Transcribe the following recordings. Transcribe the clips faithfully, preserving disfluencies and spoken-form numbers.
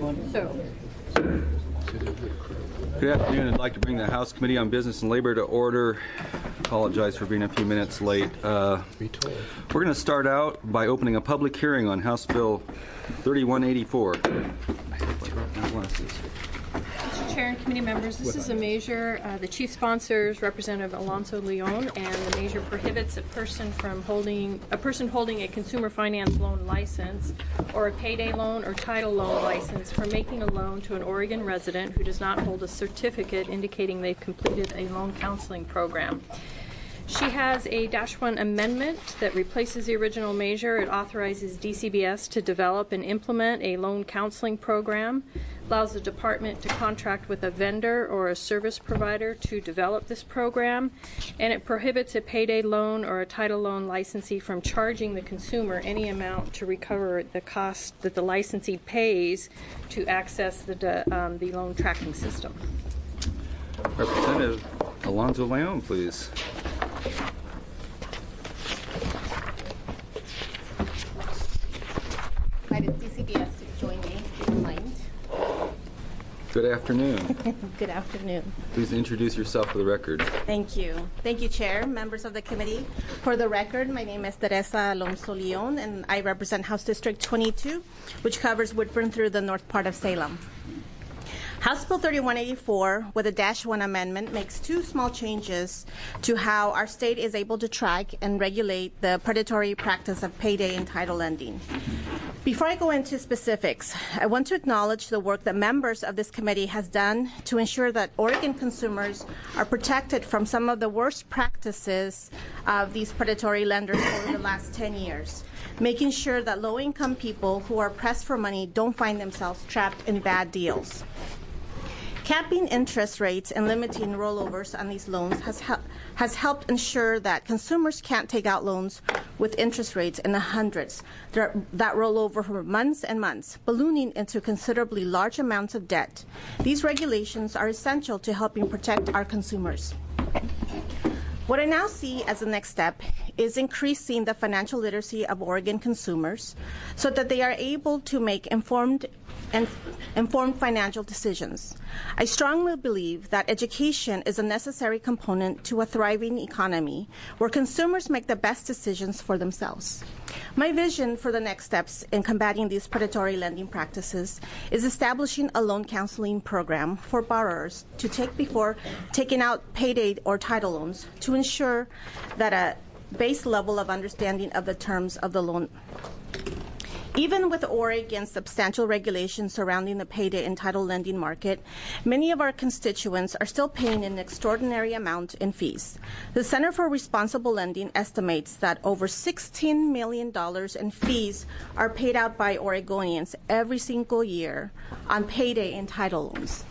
one. So. Good afternoon. I'd like to bring the House Committee on Business and Labor to order. Apologize for being a few minutes late. Uh, we're going to start out by opening a public hearing on House Bill thirty-one eighty-four. Mister Chair and committee members, this is a measure, uh, the chief sponsors, Representative Alonso Leon, and the measure prohibits a person from holding, a person holding a consumer finance loan license or a payday loan or title loan license from making a loan to an Oregon resident who does not hold a certificate indicating they've completed a loan counseling program. She has a Dash one amendment that replaces the original measure. It authorizes D C B S to develop and implement a loan counseling program, allows the department to contract with a vendor or a service provider to develop this program, and it prohibits a payday loan or a title loan licensee from charging the consumer any amount to recover the cost that the licensee pays to access the, um, the loan tracking system. Representative Alonso Leon, please. Invited D C B S to join me, if you don't mind. Good afternoon. Good afternoon. Please introduce yourself for the record. Thank you. Thank you, Chair, members of the committee. For the record, my name is Teresa Alonso Leon, and I represent House District twenty-two, which covers Woodburn through the north part of Salem. House Bill thirty-one eighty-four, with a Dash one amendment, makes two small changes to how our state is able to track and regulate the predatory practice of payday and title lending. Before I go into specifics, I want to acknowledge the work that members of this committee has done to ensure that Oregon consumers are protected from some of the worst practices of these predatory lenders over the last ten years, making sure that low-income people who are pressed for money don't find themselves trapped in bad deals. Capping interest rates and limiting rollovers on these loans has, hel- has helped ensure that consumers can't take out loans with interest rates in the hundreds that, that roll over for months and months, ballooning into considerably large amounts of debt. These regulations are essential to helping protect our consumers. What I now see as the next step is increasing the financial literacy of Oregon consumers so that they are able to make informed and informed financial decisions. I strongly believe that education is a necessary component to a thriving economy where consumers make the best decisions for themselves. My vision for the next steps in combating these predatory lending practices is establishing a loan counseling program for borrowers to take before taking out payday or title loans to ensure that a base level of understanding of the terms of the loan. Even with Oregon's substantial regulations surrounding the payday and title lending market, many of our constituents are still paying an extraordinary amount in fees. The Center for Responsible Lending estimates that over sixteen million dollars in fees are paid out by Oregonians every single year on payday and title loans.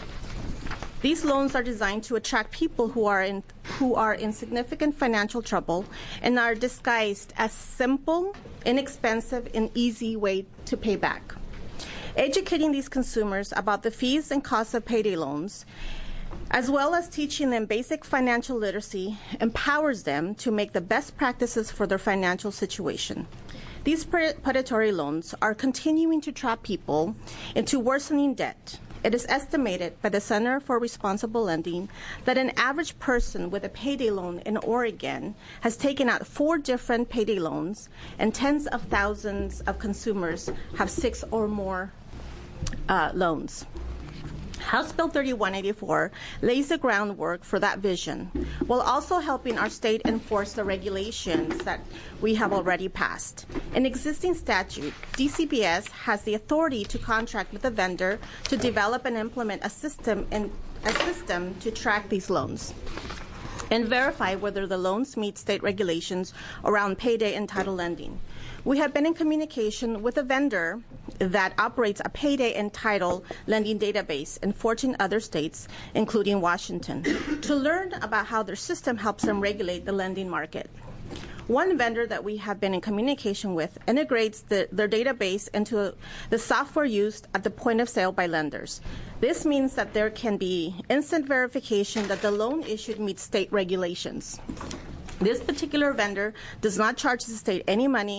These loans are designed to attract people who are in who are in significant financial trouble and are disguised as simple, inexpensive, and easy way to pay back. Educating these consumers about the fees and costs of payday loans, as well as teaching them basic financial literacy, empowers them to make the best practices for their financial situation. These predatory loans are continuing to trap people into worsening debt. It is estimated by the Center for Responsible Lending that an average person with a payday loan in Oregon has taken out four different payday loans, and tens of thousands of consumers have six or more uh, loans. House Bill thirty-one eighty-four lays the groundwork for that vision, while also helping our state enforce the regulations that we have already passed. In existing statute, D C B S has the authority to contract with a vendor to develop and implement a system and a system to track these loans and verify whether the loans meet state regulations around payday and title lending. We have been in communication with a vendor that operates a payday and title lending database in fourteen other states, including Washington, to learn about how their system helps them regulate the lending market. One vendor that we have been in communication with integrates the, their database into the software used at the point of sale by lenders. This means that there can be instant verification that the loan issued meets state regulations. This particular vendor does not charge the state any money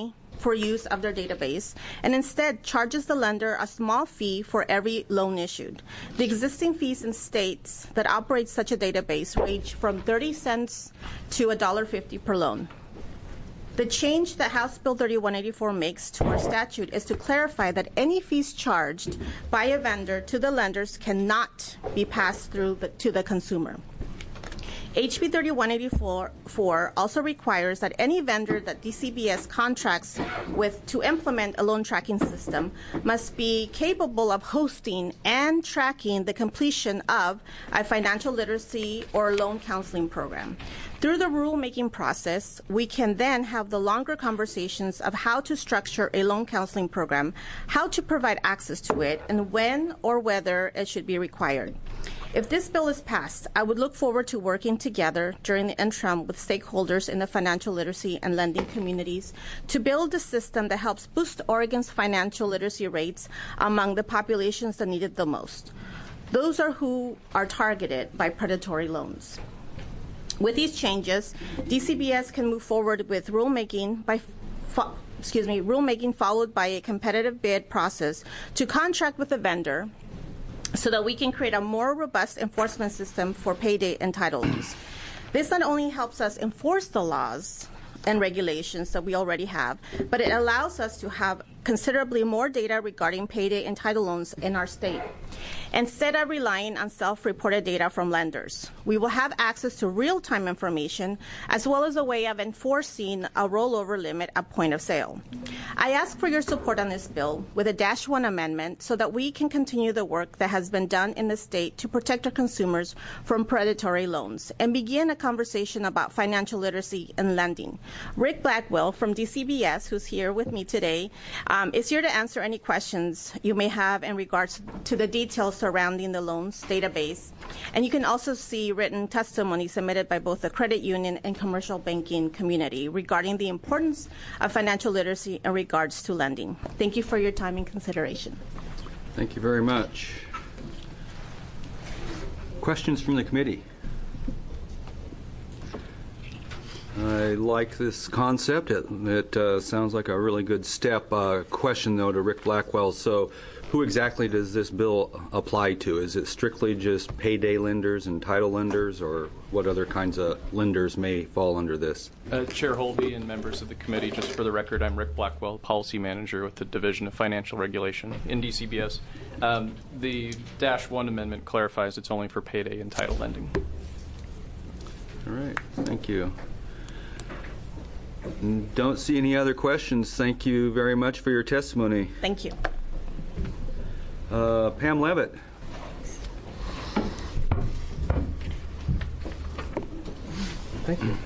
for use of their database and instead charges the lender a small fee for every loan issued. The existing fees in states that operate such a database range from thirty cents to one dollar fifty per loan. The change that House Bill thirty-one eighty-four makes to our statute is to clarify that any fees charged by a vendor to the lenders cannot be passed through the, to the consumer. H B thirty-one eighty-four also requires that any vendor that D C B S contracts with to implement a loan tracking system must be capable of hosting and tracking the completion of a financial literacy or loan counseling program. Through the rulemaking process, we can then have the longer conversations of how to structure a loan counseling program, how to provide access to it, and when or whether it should be required. If this bill is passed, I would look forward to working together during the interim with stakeholders in the financial literacy and lending communities to build a system that helps boost Oregon's financial literacy rates among the populations that need it the most. Those are who are targeted by predatory loans. With these changes, D C B S can move forward with rulemaking by fo- excuse me, rulemaking followed by a competitive bid process to contract with the vendor so that we can create a more robust enforcement system for payday entitlements. This not only helps us enforce the laws and regulations that we already have, but it allows us to have considerably more data regarding payday entitled loans in our state, instead of relying on self-reported data from lenders. We will have access to real-time information as well as a way of enforcing a rollover limit at point of sale. I ask for your support on this bill with a Dash one amendment so that we can continue the work that has been done in the state to protect our consumers from predatory loans and begin a conversation about financial literacy and lending. Rick Blackwell from D C B S, who's here with me today, um, is here to answer any questions you may have in regards to the details surrounding the loans database. And you can also see written testimony submitted by both the credit union and commercial banking community regarding the importance of financial literacy in regards to lending. Thank you for your time and consideration. Thank you very much. Questions from the committee? I like this concept. It, it uh, sounds like a really good step. Uh, question, though, to Rick Blackwell. So who exactly does this bill apply to? Is it strictly just payday lenders and title lenders, or what other kinds of lenders may fall under this? Uh, Chair Holvey and members of the committee, just for the record, I'm Rick Blackwell, Policy Manager with the Division of Financial Regulation in D C B S. Um, the Dash one amendment clarifies it's only for payday and title lending. All right. Thank you. Don't see any other questions. Thank you very much for your testimony. Thank you. Uh, Pam Levitt. Thank you.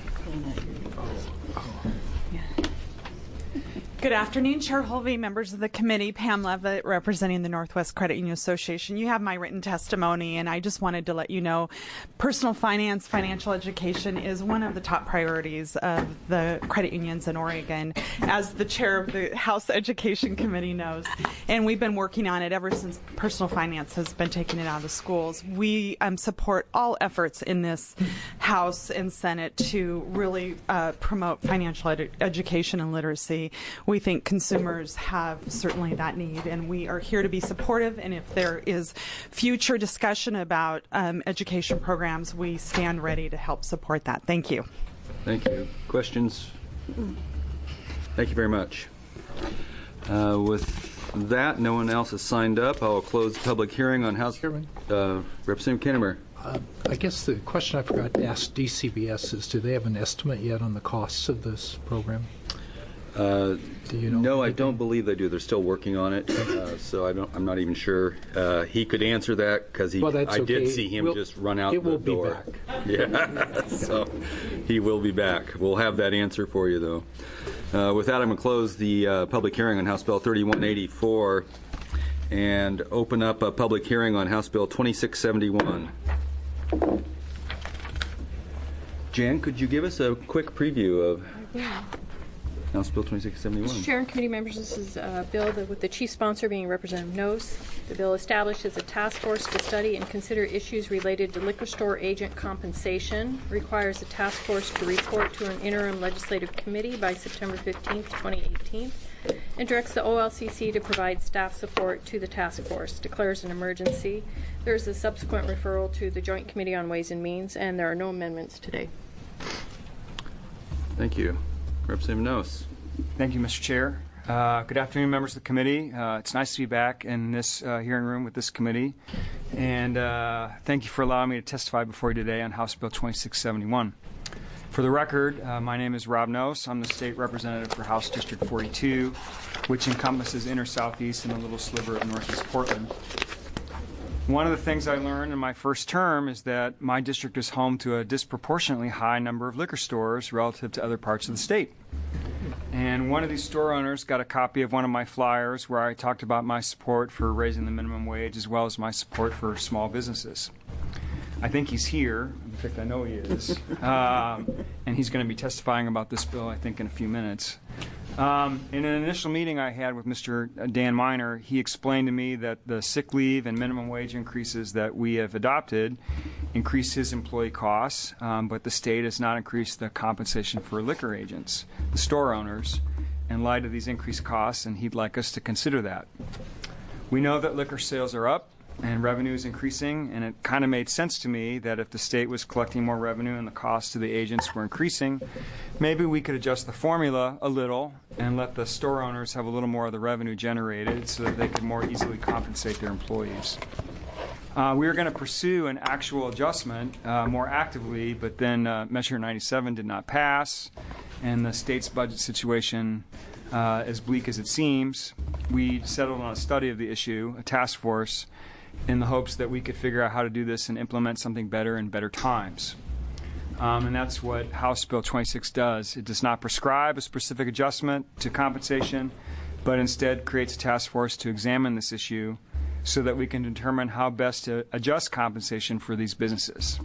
Good afternoon, Chair Holvey, members of the committee. Pam Levitt, representing the Northwest Credit Union Association. You have my written testimony, and I just wanted to let you know personal finance, financial education is one of the top priorities of the credit unions in Oregon, as the chair of the House Education Committee knows. And we've been working on it ever since personal finance has been taking it out of the schools. We um, support all efforts in this House and Senate to really uh, promote financial ed- education and literacy. We think consumers have certainly that need, and we are here to be supportive. And if there is future discussion about um, education programs, we stand ready to help support that. Thank you. Thank you. Questions? Thank you very much. Uh, with that, no one else has signed up. I will close the public hearing on House. Uh, Representative Kinnemer. Uh, I guess the question I forgot to ask D C B S is, do they have an estimate yet on the costs of this program? Uh, do you know? No, I don't believe they do. They're still working on it, uh, so I don't. I'm not even sure. Uh, he could answer that because he. Well, that's I okay. did see him we'll, just run out it the will door. Be back. Yeah, so he will be back. We'll have that answer for you, though. Uh, with that, I'm going to close the uh, public hearing on House Bill thirty-one eighty-four and open up a public hearing on House Bill twenty-six seventy-one. Jan, could you give us a quick preview of Yeah. House Bill twenty-six seventy-one? Mister Chair and committee members, this is a bill that, with the chief sponsor being Representative Nose. The bill establishes a task force to study and consider issues related to liquor store agent compensation, requires the task force to report to an interim legislative committee by September fifteenth, twenty eighteen, and directs the O L C C to provide staff support to the task force, declares an emergency. There is a subsequent referral to the Joint Committee on Ways and Means, and there are no amendments today. Thank you. Representative Nos. Thank you, Mister Chair. Uh, good afternoon, members of the committee. Uh, it's nice to be back in this uh, hearing room with this committee. And uh, thank you for allowing me to testify before you today on House Bill twenty-six seventy-one. For the record, uh, my name is Rob Nos. I'm the state representative for House District forty-two, which encompasses inner southeast and a little sliver of northeast Portland. One of the things I learned in my first term is that my district is home to a disproportionately high number of liquor stores relative to other parts of the state. And one of these store owners got a copy of one of my flyers where I talked about my support for raising the minimum wage as well as my support for small businesses. I think he's here. In fact, I know he is. Um, and he's going to be testifying about this bill, I think, in a few minutes. Um, in an initial meeting I had with Mister Dan Miner, he explained to me that the sick leave and minimum wage increases that we have adopted increase his employee costs, um, but the state has not increased the compensation for liquor agents, the store owners, in light of these increased costs, and he'd like us to consider that. We know that liquor sales are up and revenue is increasing, and it kind of made sense to me that if the state was collecting more revenue and the costs to the agents were increasing, maybe we could adjust the formula a little and let the store owners have a little more of the revenue generated so that they could more easily compensate their employees. Uh, we were going to pursue an actual adjustment uh, more actively, but then uh, Measure ninety-seven did not pass, and the state's budget situation, uh, as bleak as it seems, we settled on a study of the issue, a task force, in the hopes that we could figure out how to do this and implement something better in better times. Um, and that's what House Bill twenty-six does. It does not prescribe a specific adjustment to compensation, but instead creates a task force to examine this issue so that we can determine how best to adjust compensation for these businesses.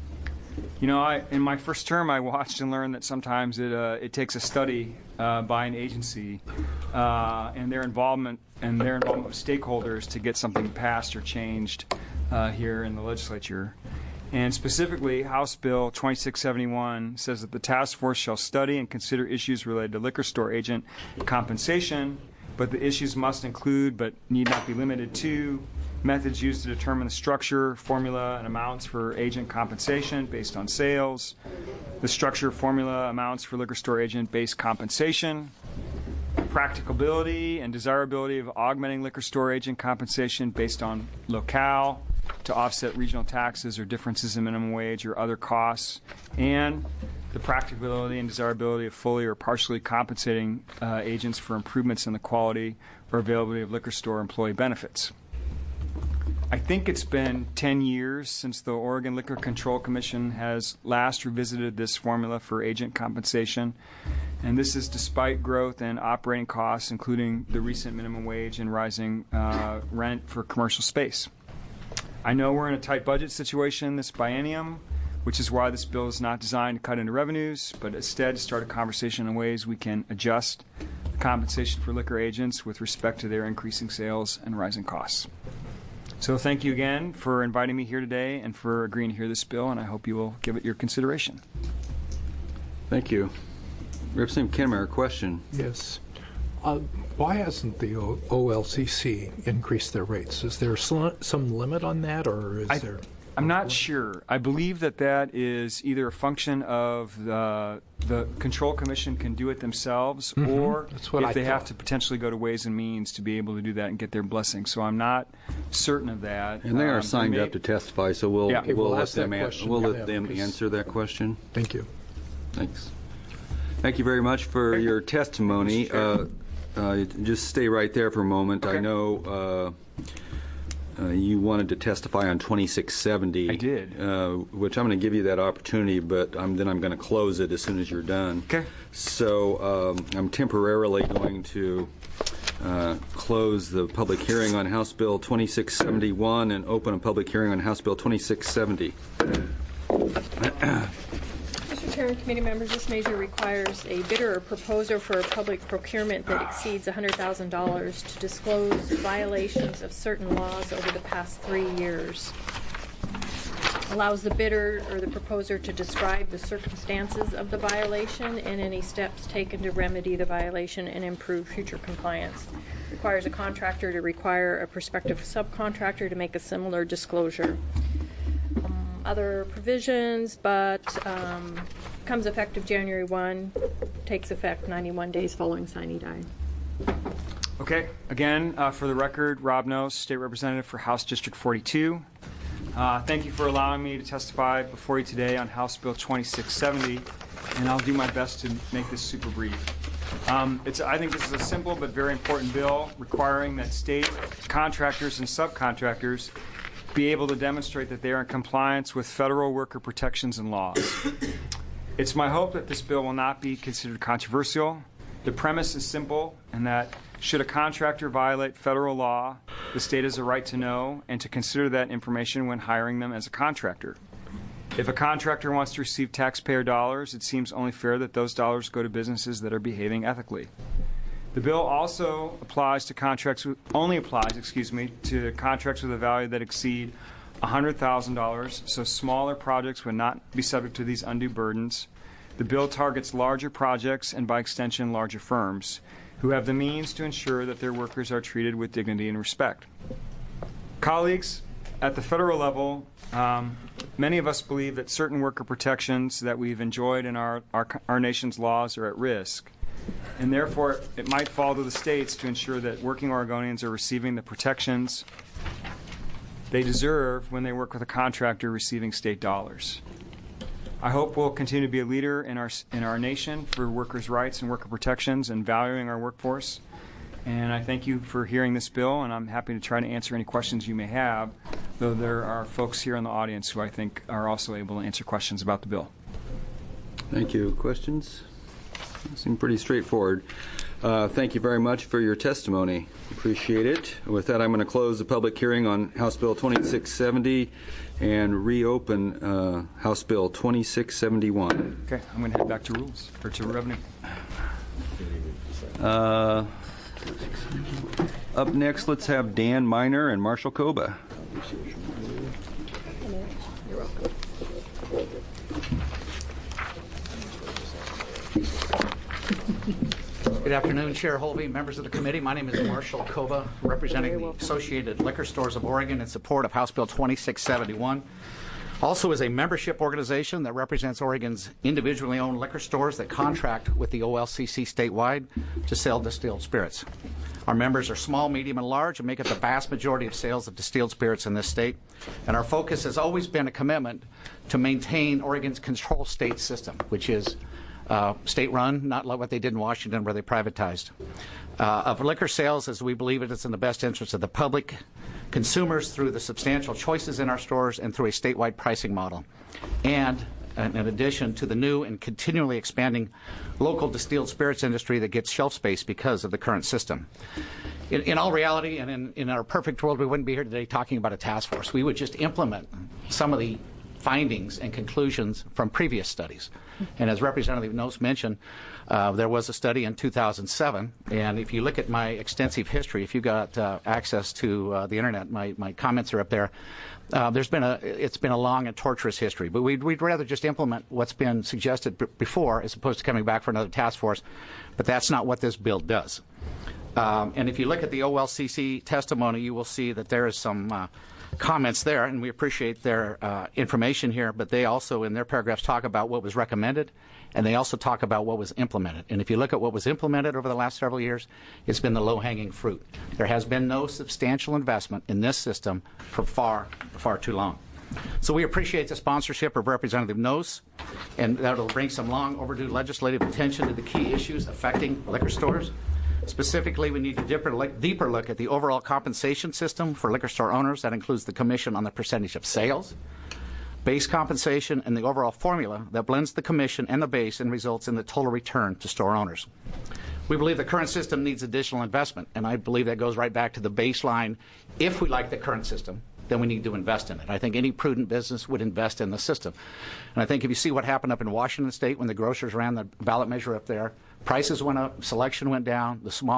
You know, I, in my first term, I watched and learned that sometimes it, uh, it takes a study uh, by an agency uh, and their involvement and their involvement with stakeholders to get something passed or changed uh, here in the legislature. And specifically, House Bill twenty-six seventy-one says that the task force shall study and consider issues related to liquor store agent compensation, but the issues must include, but need not be limited to, methods used to determine the structure, formula, and amounts for agent compensation based on sales, the structure, formula, amounts for liquor store agent-based compensation, practicability and desirability of augmenting liquor store agent compensation based on locale to offset regional taxes or differences in minimum wage or other costs, and the practicability and desirability of fully or partially compensating uh, agents for improvements in the quality or availability of liquor store employee benefits. I think it's been ten years since the Oregon Liquor Control Commission has last revisited this formula for agent compensation, and this is despite growth in operating costs, including the recent minimum wage and rising uh, rent for commercial space. I know we're in a tight budget situation this biennium, which is why this bill is not designed to cut into revenues, but instead to start a conversation on ways we can adjust the compensation for liquor agents with respect to their increasing sales and rising costs. So thank you again for inviting me here today and for agreeing to hear this bill, and I hope you will give it your consideration. Thank you. Representative Kinnemer, question. Yes. Uh, why hasn't the o- OLCC increased their rates? Is there sl- some limit on that, or is I, there... I'm not sure. I believe that that is either a function of the the Control Commission can do it themselves, Mm-hmm. or That's what if I they have thought. to potentially go to Ways and Means to be able to do that and get their blessing. So I'm not certain of that. And they are Um, signed may- up to testify, so we'll, Yeah. Okay, we'll we'll let ask that them, an- question we'll to let them, them because- answer that question. Thank you. Thanks. Thank you very much for your testimony. Uh, uh, just stay right there for a moment. I Okay. know uh, uh, you wanted to testify on twenty-six seventy. I did. Uh, which I'm going to give you that opportunity, but I'm, then I'm going to close it as soon as you're done. Okay. So um, I'm temporarily going to uh, close the public hearing on House Bill twenty-six seventy-one and open a public hearing on House Bill twenty-six seventy. Mister Chair and committee members, this measure requires a bidder or proposer for a public procurement that exceeds one hundred thousand dollars to disclose violations of certain laws over the past three years. allows the bidder or the proposer to describe the circumstances of the violation and any steps taken to remedy the violation and improve future compliance. Requires a contractor to require a prospective subcontractor to make a similar disclosure. Um, other provisions, but um, comes effective January first, takes effect ninety-one days following sine die. Okay. Again, uh, for the record, Rob Nose, State Representative for House District forty-two. Uh, thank you for allowing me to testify before you today on House Bill twenty-six seventy, and I'll do my best to make this super brief. Um, it's, I think this is a simple but very important bill requiring that state contractors and subcontractors be able to demonstrate that they are in compliance with federal worker protections and laws. It's my hope that this bill will not be considered controversial. The premise is simple, and that should a contractor violate federal law, the state has a right to know and to consider that information when hiring them as a contractor. If a contractor wants to receive taxpayer dollars, it seems only fair that those dollars go to businesses that are behaving ethically. The bill also applies to contracts with, only applies, excuse me, to contracts with a value that exceed one hundred thousand dollars, so smaller projects would not be subject to these undue burdens. The bill targets larger projects and, by extension, larger firms who have the means to ensure that their workers are treated with dignity and respect. Colleagues, at the federal level, um, many of us believe that certain worker protections that we've enjoyed in our, our, our nation's laws are at risk, and therefore it might fall to the states to ensure that working Oregonians are receiving the protections they deserve when they work with a contractor receiving state dollars. I hope we'll continue to be a leader in our in our nation for workers' rights and worker protections and valuing our workforce. And I thank you for hearing this bill, and I'm happy to try to answer any questions you may have, though there are folks here in the audience who I think are also able to answer questions about the bill. Thank you. Questions? Seem pretty straightforward. Uh, thank you very much for your testimony. Appreciate it. With that, I'm going to close the public hearing on House Bill twenty-six seventy and reopen uh, House Bill twenty-six seventy-one. Okay, I'm going to head back to rules, or to revenue. Uh, up next, let's have Dan Miner and Marshall Koba. You're welcome. Good afternoon, Chair Holvey, members of the committee. My name is Marshall Koba, representing the Associated Liquor Stores of Oregon in support of House Bill twenty-six seventy-one. Also is a membership organization that represents Oregon's individually owned liquor stores that contract with the O L C C statewide to sell distilled spirits. Our members are small, medium, and large and make up the vast majority of sales of distilled spirits in this state. And our focus has always been a commitment to maintain Oregon's control state system, which is Uh, state-run, not like what they did in Washington where they privatized. Uh, of liquor sales, as we believe it is in the best interest of the public, consumers through the substantial choices in our stores and through a statewide pricing model. And uh, in addition to the new and continually expanding local distilled spirits industry that gets shelf space because of the current system. In, in all reality, and in, in our perfect world, we wouldn't be here today talking about a task force. We would just implement some of the findings and conclusions from previous studies. And as Representative Nose mentioned, uh, there was a study in two thousand seven, and if you look at my extensive history, if you got uh, access to uh, the internet, my, my comments are up there. Uh, there's been a, it's been a long and torturous history, but we'd, we'd rather just implement what's been suggested b- before as opposed to coming back for another task force, but that's not what this bill does. Um, and if you look at the O L C C testimony, you will see that there is some uh, comments there, and we appreciate their uh, information here, but they also in their paragraphs talk about what was recommended, and they also talk about what was implemented. And if you look at what was implemented over the last several years, it's been the low-hanging fruit. There has been no substantial investment in this system for far, far too long. So we appreciate the sponsorship of Representative Nose, and that will bring some long overdue legislative attention to the key issues affecting liquor stores. Specifically, we need a deeper look, deeper look at the overall compensation system for liquor store owners. That includes the commission on the percentage of sales, base compensation, and the overall formula that blends the commission and the base and results in the total return to store owners. We believe the current system needs additional investment, and I believe that goes right back to the baseline. If we like the current system, then we need to invest in it. I think any prudent business would invest in the system. And I think if you see what happened up in Washington State when the grocers ran the ballot measure up there, prices went up, selection went down, the small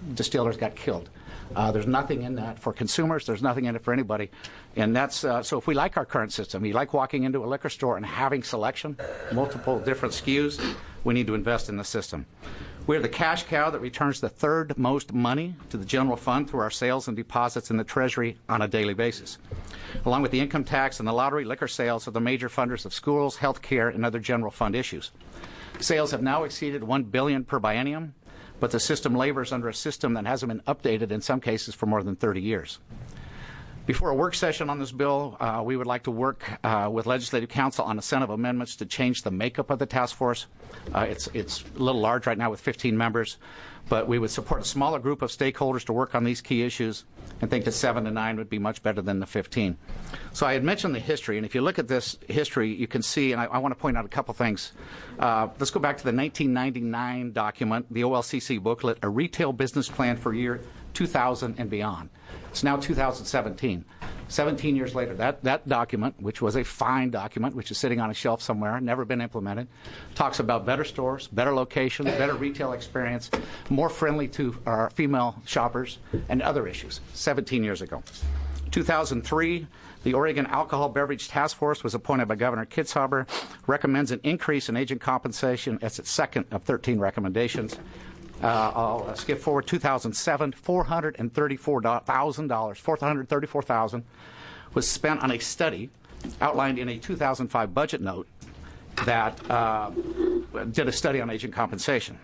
distillers got killed. Uh, there's nothing in that for consumers. There's nothing in it for anybody. And that's uh, so if we like our current system, you like walking into a liquor store and having selection, multiple different S K Us, we need to invest in the system. We're the cash cow that returns the third most money to the general fund through our sales and deposits in the Treasury on a daily basis. Along with the income tax and the lottery, liquor sales are the major funders of schools, health care, and other general fund issues. Sales have now exceeded one billion dollars per biennium, but the system labors under a system that hasn't been updated in some cases for more than thirty years. Before a work session on this bill, uh, we would like to work uh, with Legislative Council on a set of amendments to change the makeup of the task force. Uh, it's, it's a little large right now with fifteen members, but we would support a smaller group of stakeholders to work on these key issues and think that seven to nine would be much better than the fifteen. So I had mentioned the history, and if you look at this history, you can see, and I, I want to point out a couple things. Uh, let's go back to the nineteen ninety-nine document, the O L C C booklet, A Retail Business Plan for Year two thousand and Beyond. It's now two thousand seventeen. seventeen years later, that, that document, which was a fine document, which is sitting on a shelf somewhere, never been implemented, talks about better stores, better locations, better retail experience, more friendly to our female shoppers, and other issues, seventeen years ago. two thousand three, the Oregon Alcohol Beverage Task Force was appointed by Governor Kitzhaber, recommends an increase in agent compensation as its second of thirteen recommendations. Uh, I'll skip forward. two thousand seven, four hundred thirty-four thousand dollars, four hundred thirty-four thousand dollars was spent on a study outlined in a two thousand five budget note that uh, did a study on agent compensation.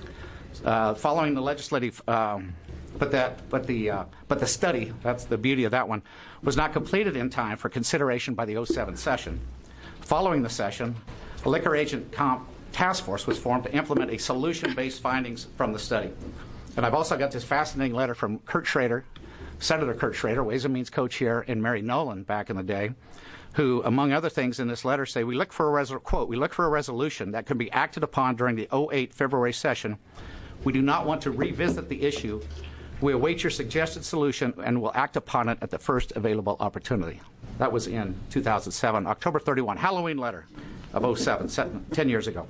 Uh, following the legislative, um, but that, but the, uh, but the study, that's the beauty of that one, was not completed in time for consideration by the oh seven session. Following the session, a liquor agent comp task force was formed to implement a solution-based findings from the study. And I've also got this fascinating letter from Kurt Schrader, Senator Kurt Schrader, Ways and Means co-chair, and Mary Nolan back in the day, who, among other things in this letter, say, we look for a, resol- quote, we look for a resolution that can be acted upon during the oh eight February session. We do not want to revisit the issue. We await your suggested solution and will act upon it at the first available opportunity. That was in two thousand seven, October thirty-first, Halloween letter of oh seven, ten years ago.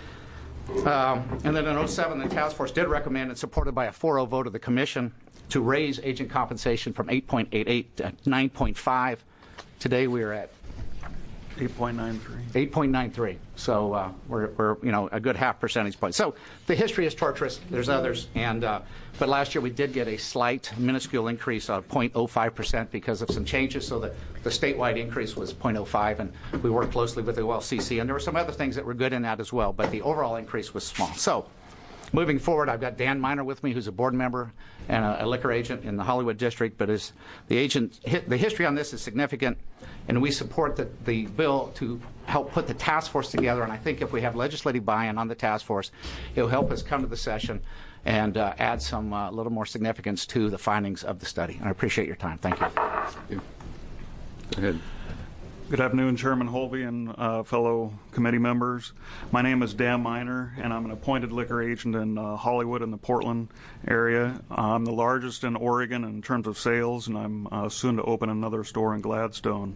Um, and then in oh seven, the task force did recommend, and supported by a four oh vote of the commission, to raise agent compensation from eight point eight eight to nine point five. Today we are at eight point nine three. eight point nine three. So uh, we're, we're, you know, a good half percentage point. So the history is torturous. There's others, and uh, but last year we did get a slight, minuscule increase of zero point zero five percent because of some changes. So the, the statewide increase was zero point zero five, and we worked closely with the O L C C, and there were some other things that were good in that as well. But the overall increase was small. So moving forward, I've got Dan Miner with me, who's a board member and a, a liquor agent in the Hollywood District. But is the agent, the history on this is significant, and we support the, the bill to help put the task force together. And I think if we have legislative buy-in on the task force, it will help us come to the session and uh, add some uh, little more significance to the findings of the study. And I appreciate your time. Thank you. Thank you. Go ahead. Good afternoon, Chairman Holvey and uh, fellow committee members. My name is Dan Miner, and I'm an appointed liquor agent in uh, Hollywood and the Portland area. I'm the largest in Oregon in terms of sales, and I'm uh, soon to open another store in Gladstone.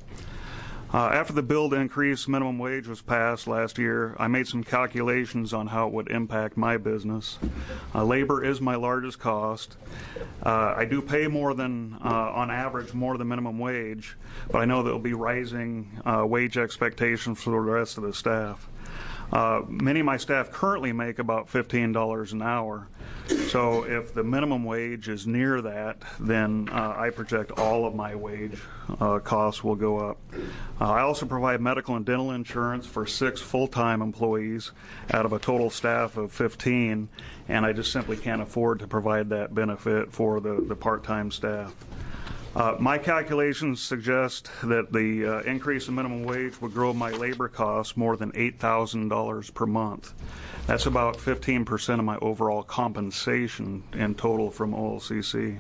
Uh, after the bill to increase minimum wage was passed last year, I made some calculations on how it would impact my business. Uh, labor is my largest cost. Uh, I do pay more than, uh, on average, more than minimum wage, but I know there will be rising uh, wage expectations for the rest of the staff. Uh, many of my staff currently make about fifteen dollars an hour. So if the minimum wage is near that, then uh, I project all of my wage uh, costs will go up. Uh, I also provide medical and dental insurance for six full-time employees out of a total staff of fifteen, and I just simply can't afford to provide that benefit for the, the part-time staff. Uh, my calculations suggest that the uh, increase in minimum wage would grow my labor costs more than eight thousand dollars per month. That's about fifteen percent of my overall compensation in total from O L C C.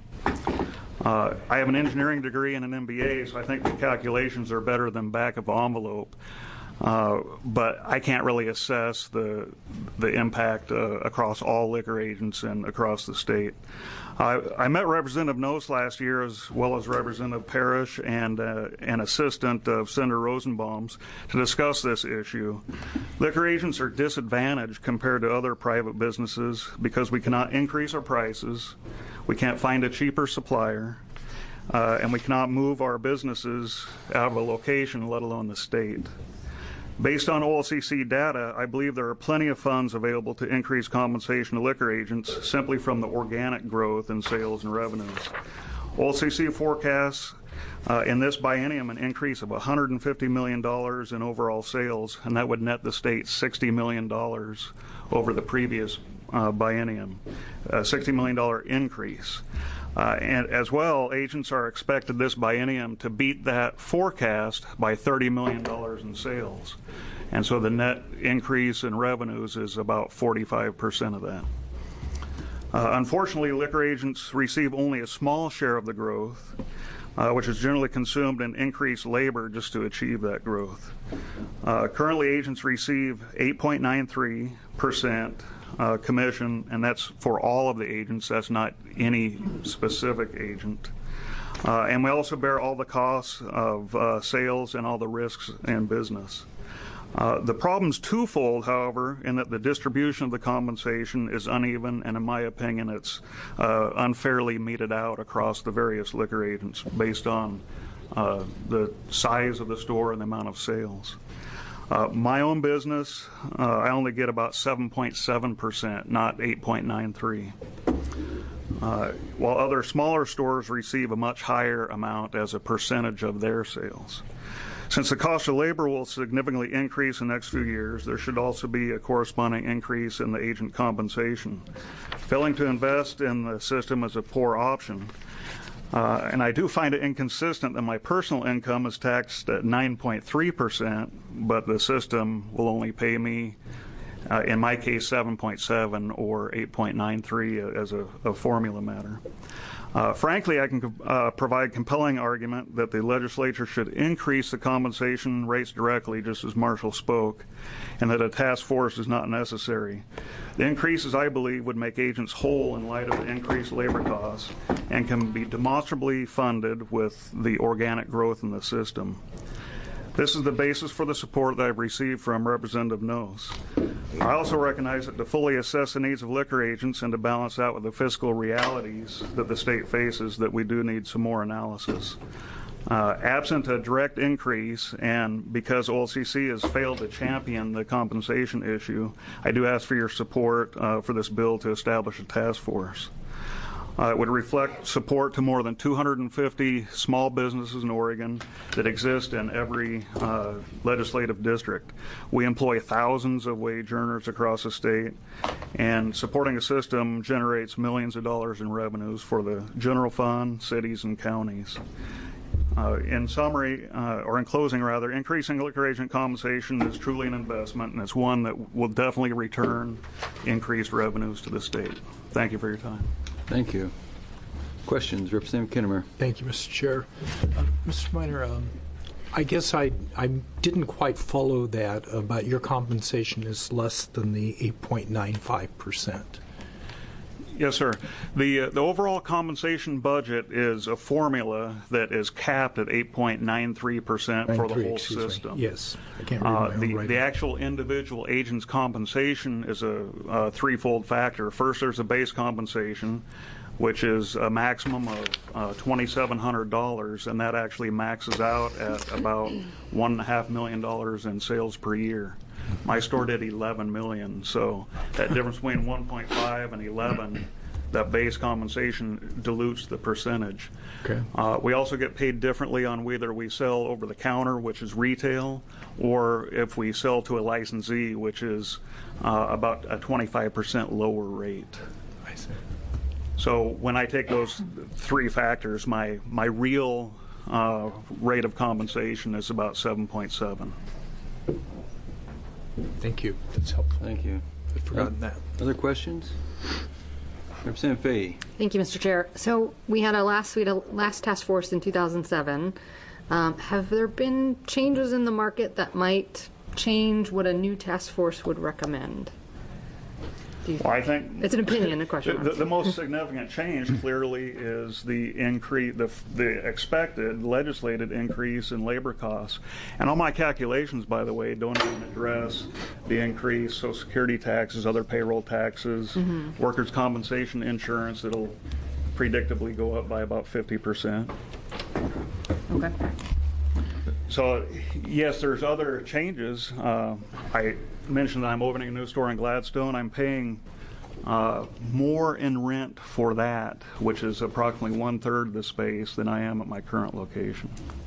Uh, I have an engineering degree and an M B A, so I think the calculations are better than back of envelope. Uh, but I can't really assess the the impact uh, across all liquor agents and across the state. I, I met Representative Nose last year, as well as Representative Parrish and uh, an assistant of Senator Rosenbaum's, to discuss this issue. Liquor agents are disadvantaged compared to other private businesses because we cannot increase our prices, we can't find a cheaper supplier, uh, and we cannot move our businesses out of a location, let alone the state. Based on O L C C data, I believe there are plenty of funds available to increase compensation to liquor agents simply from the organic growth in sales and revenues. O L C C forecasts uh, in this biennium an increase of one hundred fifty million dollars in overall sales, and that would net the state sixty million dollars over the previous uh, biennium, a sixty million dollars increase. Uh, and as well, agents are expected this biennium to beat that forecast by thirty million dollars in sales. And so the net increase in revenues is about forty-five percent of that. Uh, unfortunately, liquor agents receive only a small share of the growth, uh, which is generally consumed in increased labor just to achieve that growth. Uh, currently, agents receive eight point nine three percent Uh, commission, and that's for all of the agents. That's not any specific agent. Uh, and we also bear all the costs of uh, sales and all the risks in business. Uh, the problem's twofold, however, in that the distribution of the compensation is uneven, and in my opinion, it's uh, unfairly meted out across the various liquor agents based on uh, the size of the store and the amount of sales. Uh, my own business, uh, I only get about seven point seven percent, not eight point nine three. Uh, while other smaller stores receive a much higher amount as a percentage of their sales. Since the cost of labor will significantly increase in the next few years, there should also be a corresponding increase in the agent compensation. Failing to invest in the system is a poor option. Uh, and I do find it inconsistent that my personal income is taxed at nine point three percent, but the system will only pay me, uh, in my case, seven point seven or eight point nine three as a, a formula matter. Uh, frankly, I can uh, provide compelling argument that the legislature should increase the compensation rates directly, just as Marshall spoke, and that a task force is not necessary. The increases, I believe, would make agents whole in light of the increased labor costs and can be demonstrably funded with the organic growth in the system. This is the basis for the support that I've received from Representative Nose. I also recognize that to fully assess the needs of liquor agents and to balance out with the fiscal realities that the state faces, that we do need some more analysis. Uh, absent a direct increase, and because O L C C has failed to champion the compensation issue, I do ask for your support uh, for this bill to establish a task force. Uh, it would reflect support to more than two hundred fifty small businesses in Oregon that exist in every uh, legislative district. We employ thousands of wage earners across the state, and supporting a system generates millions of dollars in revenues for the general fund, cities, and counties. Uh, in summary, uh, or in closing rather, increasing liquor agent compensation is truly an investment, and it's one that will definitely return increased revenues to the state. Thank you for your time. Thank you. Questions? Representative Kinnemer. Thank you, Mister Chair. Uh, Mister Minor, um, I guess I, I didn't quite follow that, uh, but your compensation is less than the eight point nine five percent. Yes, sir. The uh, the overall compensation budget is a formula that is capped at eight point nine three percent for the whole system. Me. Yes, I can't read uh, my the, own the actual individual agent's compensation is a, a threefold factor. First, there's a base compensation, which is a maximum of uh, twenty-seven hundred dollars, and that actually maxes out at about one and a half million dollars in sales per year. My store did eleven million dollars, so that difference between one point five and eleven, that base compensation dilutes the percentage. Okay. Uh, we also get paid differently on whether we sell over the counter, which is retail, or if we sell to a licensee, which is uh, about a twenty-five percent lower rate. I see. So when I take those three factors, my, my real uh, rate of compensation is about seven point seven. Thank you. That's helpful. Thank you. I'd forgotten that. Other questions? Representative Fahey. Thank you, Mister Chair. So we had a last we had a last task force in two thousand seven. Um, have there been changes in the market that might change what a new task force would recommend? Do you Well, I think it's an opinion, a question. The, the most significant change clearly is the increase, the, the expected legislated increase in labor costs. And all my calculations, by the way, don't even address the increase Social Security taxes, other payroll taxes, mm-hmm. workers' compensation insurance. It'll predictably go up by about fifty percent. Okay. So, yes, there's other changes. Uh, I mentioned that I'm opening a new store in Gladstone. I'm paying uh, more in rent for that, which is approximately one-third the space than I am at my current location.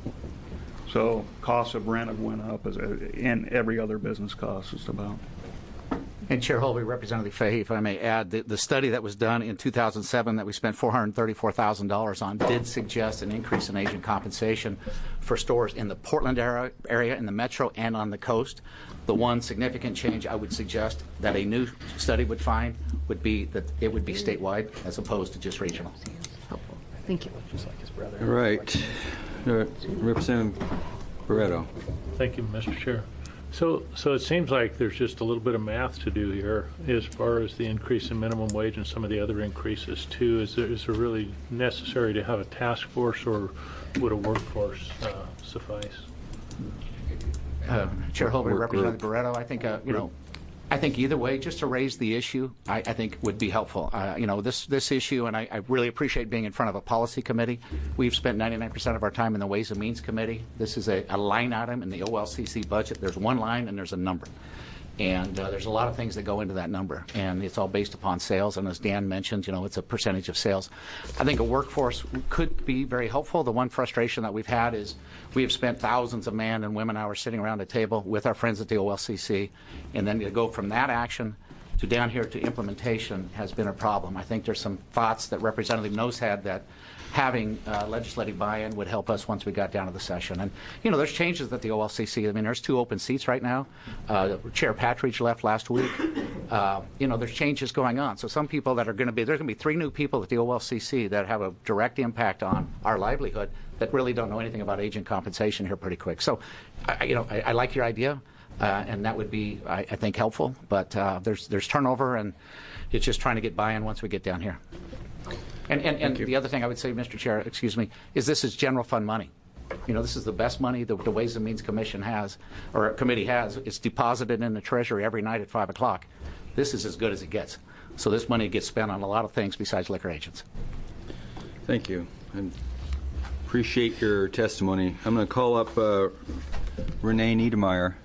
So costs of rent have went up, as in every other business cost just about. And Chair Holby, Representative Fahey, if I may add, the, the study that was done in two thousand seven that we spent four hundred thirty-four thousand dollars on did suggest an increase in agent compensation for stores in the Portland area, area, in the metro, and on the coast. The one significant change I would suggest that a new study would find would be that it would be statewide as opposed to just regional. Helpful. Thank you. All right. Uh, Representative Barreto. Thank you, Mister Chair. So, so it seems like there's just a little bit of math to do here as far as the increase in minimum wage and some of the other increases too. Is there, is there really necessary to have a task force, or would a workforce uh, suffice? Uh, Chair Holby, Representative Barreto, I think uh, you know, I think either way, just to raise the issue, I, I think would be helpful. Uh, you know, this this issue, and I, I really appreciate being in front of a policy committee. We've spent ninety-nine percent of our time in the Ways and Means Committee. This is a, a line item in the O L C C budget. There's one line and there's a number. And uh, there's a lot of things that go into that number, and it's all based upon sales. And as Dan mentioned, you know, it's a percentage of sales. I think a workforce could be very helpful. The one frustration that we've had is we have spent thousands of man and women hours sitting around a table with our friends at the O L C C, and then to go from that action to down here to implementation has been a problem. I think there's some thoughts that Representative Nose had that having uh, legislative buy-in would help us once we got down to the session. And, you know, there's changes at the O L C C. I mean, there's two open seats right now. Uh, Chair Patridge left last week. Uh, you know, there's changes going on. So some people that are going to be, there's going to be three new people at the O L C C that have a direct impact on our livelihood that really don't know anything about agent compensation here pretty quick. So, I, you know, I, I like your idea, uh, and that would be, I, I think, helpful. But uh, there's, there's turnover, and it's just trying to get buy-in once we get down here. And, and, and the other thing I would say, Mister Chair, excuse me, is this is general fund money. You know, this is the best money the, the Ways and Means Commission has, or committee has. It's deposited in the Treasury every night at five o'clock. This is as good as it gets. So this money gets spent on a lot of things besides liquor agents. Thank you. I appreciate your testimony. I'm going to call up uh, Renee Niedermeyer.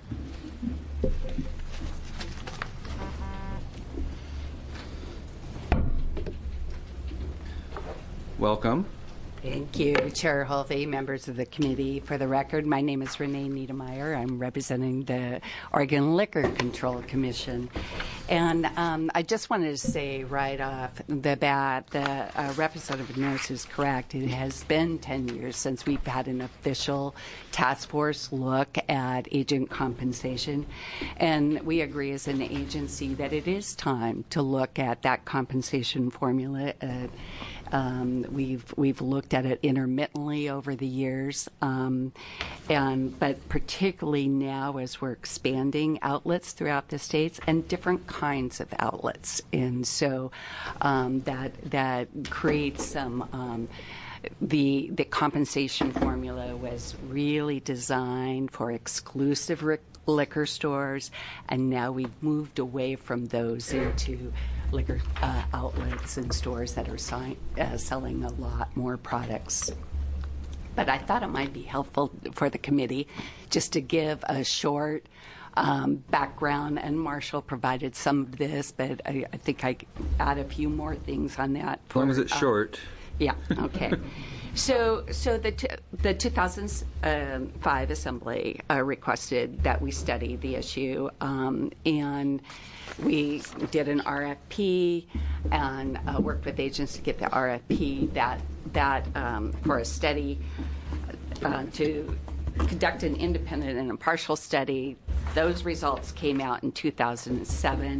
Welcome. Thank you, Chair Holvey, members of the committee. For the record, my name is Renee Niedermeyer. I'm representing the Oregon Liquor Control Commission. And um, I just wanted to say right off the bat that uh, Representative Nose is correct. It has been ten years since we've had an official task force look at agent compensation. And we agree as an agency that it is time to look at that compensation formula. Uh, Um, we've we've looked at it intermittently over the years, um, and but particularly now as we're expanding outlets throughout the states and different kinds of outlets, and so um, that that creates some. Um, the the compensation formula was really designed for exclusive ric- liquor stores, and now we've moved away from those into liquor uh, outlets and stores that are si- uh, selling a lot more products. But I thought it might be helpful for the committee just to give a short um, background, and Marshall provided some of this, but I, I think I add a few more things on that. As long as it's uh, short. Yeah, okay. So, so the t- the two thousand five Assembly uh, requested that we study the issue, um, and we did an R F P and uh, worked with agents to get the R F P that that um, for a study uh, to conduct an independent and impartial study. Those results came out in two thousand seven.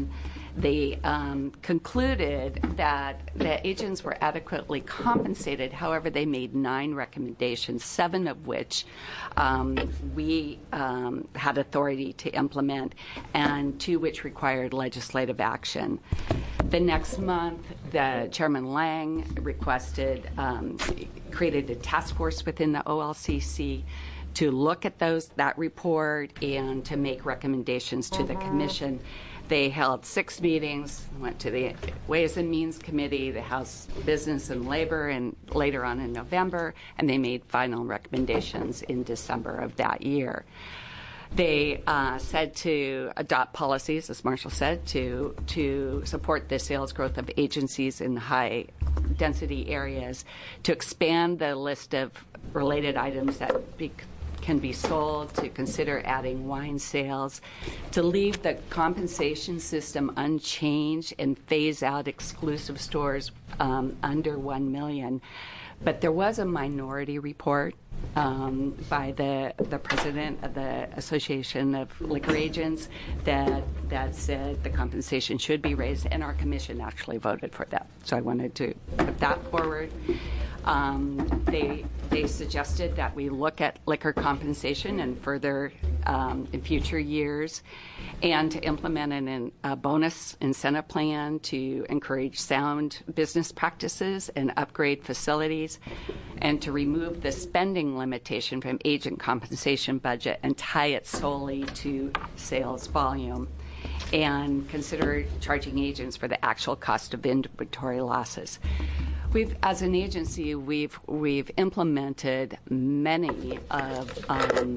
they um, concluded that the agents were adequately compensated. However, they made nine recommendations, seven of which um, we um, had authority to implement, and two which required legislative action. The next month, the Chairman Lang requested, um, created a task force within the O L C C to look at those that report and to make recommendations to the Commission. They held six meetings, went to the Ways and Means Committee, the House Business and Labor, and later on in November, and they made final recommendations in December of that year. They uh, said to adopt policies, as Marshall said, to to support the sales growth of agencies in high density areas, to expand the list of related items that be, can be sold, to consider adding wine sales, to leave the compensation system unchanged and phase out exclusive stores um, under one million. But there was a minority report um, by the the president of the Association of Liquor Agents that that said the compensation should be raised, and our commission actually voted for that. So I wanted to put that forward. Um, they they suggested that we look at liquor compensation and further um, in future years, and to implement an, a bonus incentive plan to encourage sound business practices and upgrade facilities, and to remove the spending limitation from agent compensation budget and tie it solely to sales volume, and consider charging agents for the actual cost of inventory losses. We've, as an agency, we've we've implemented many of um,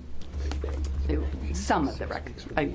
some of the rec- I,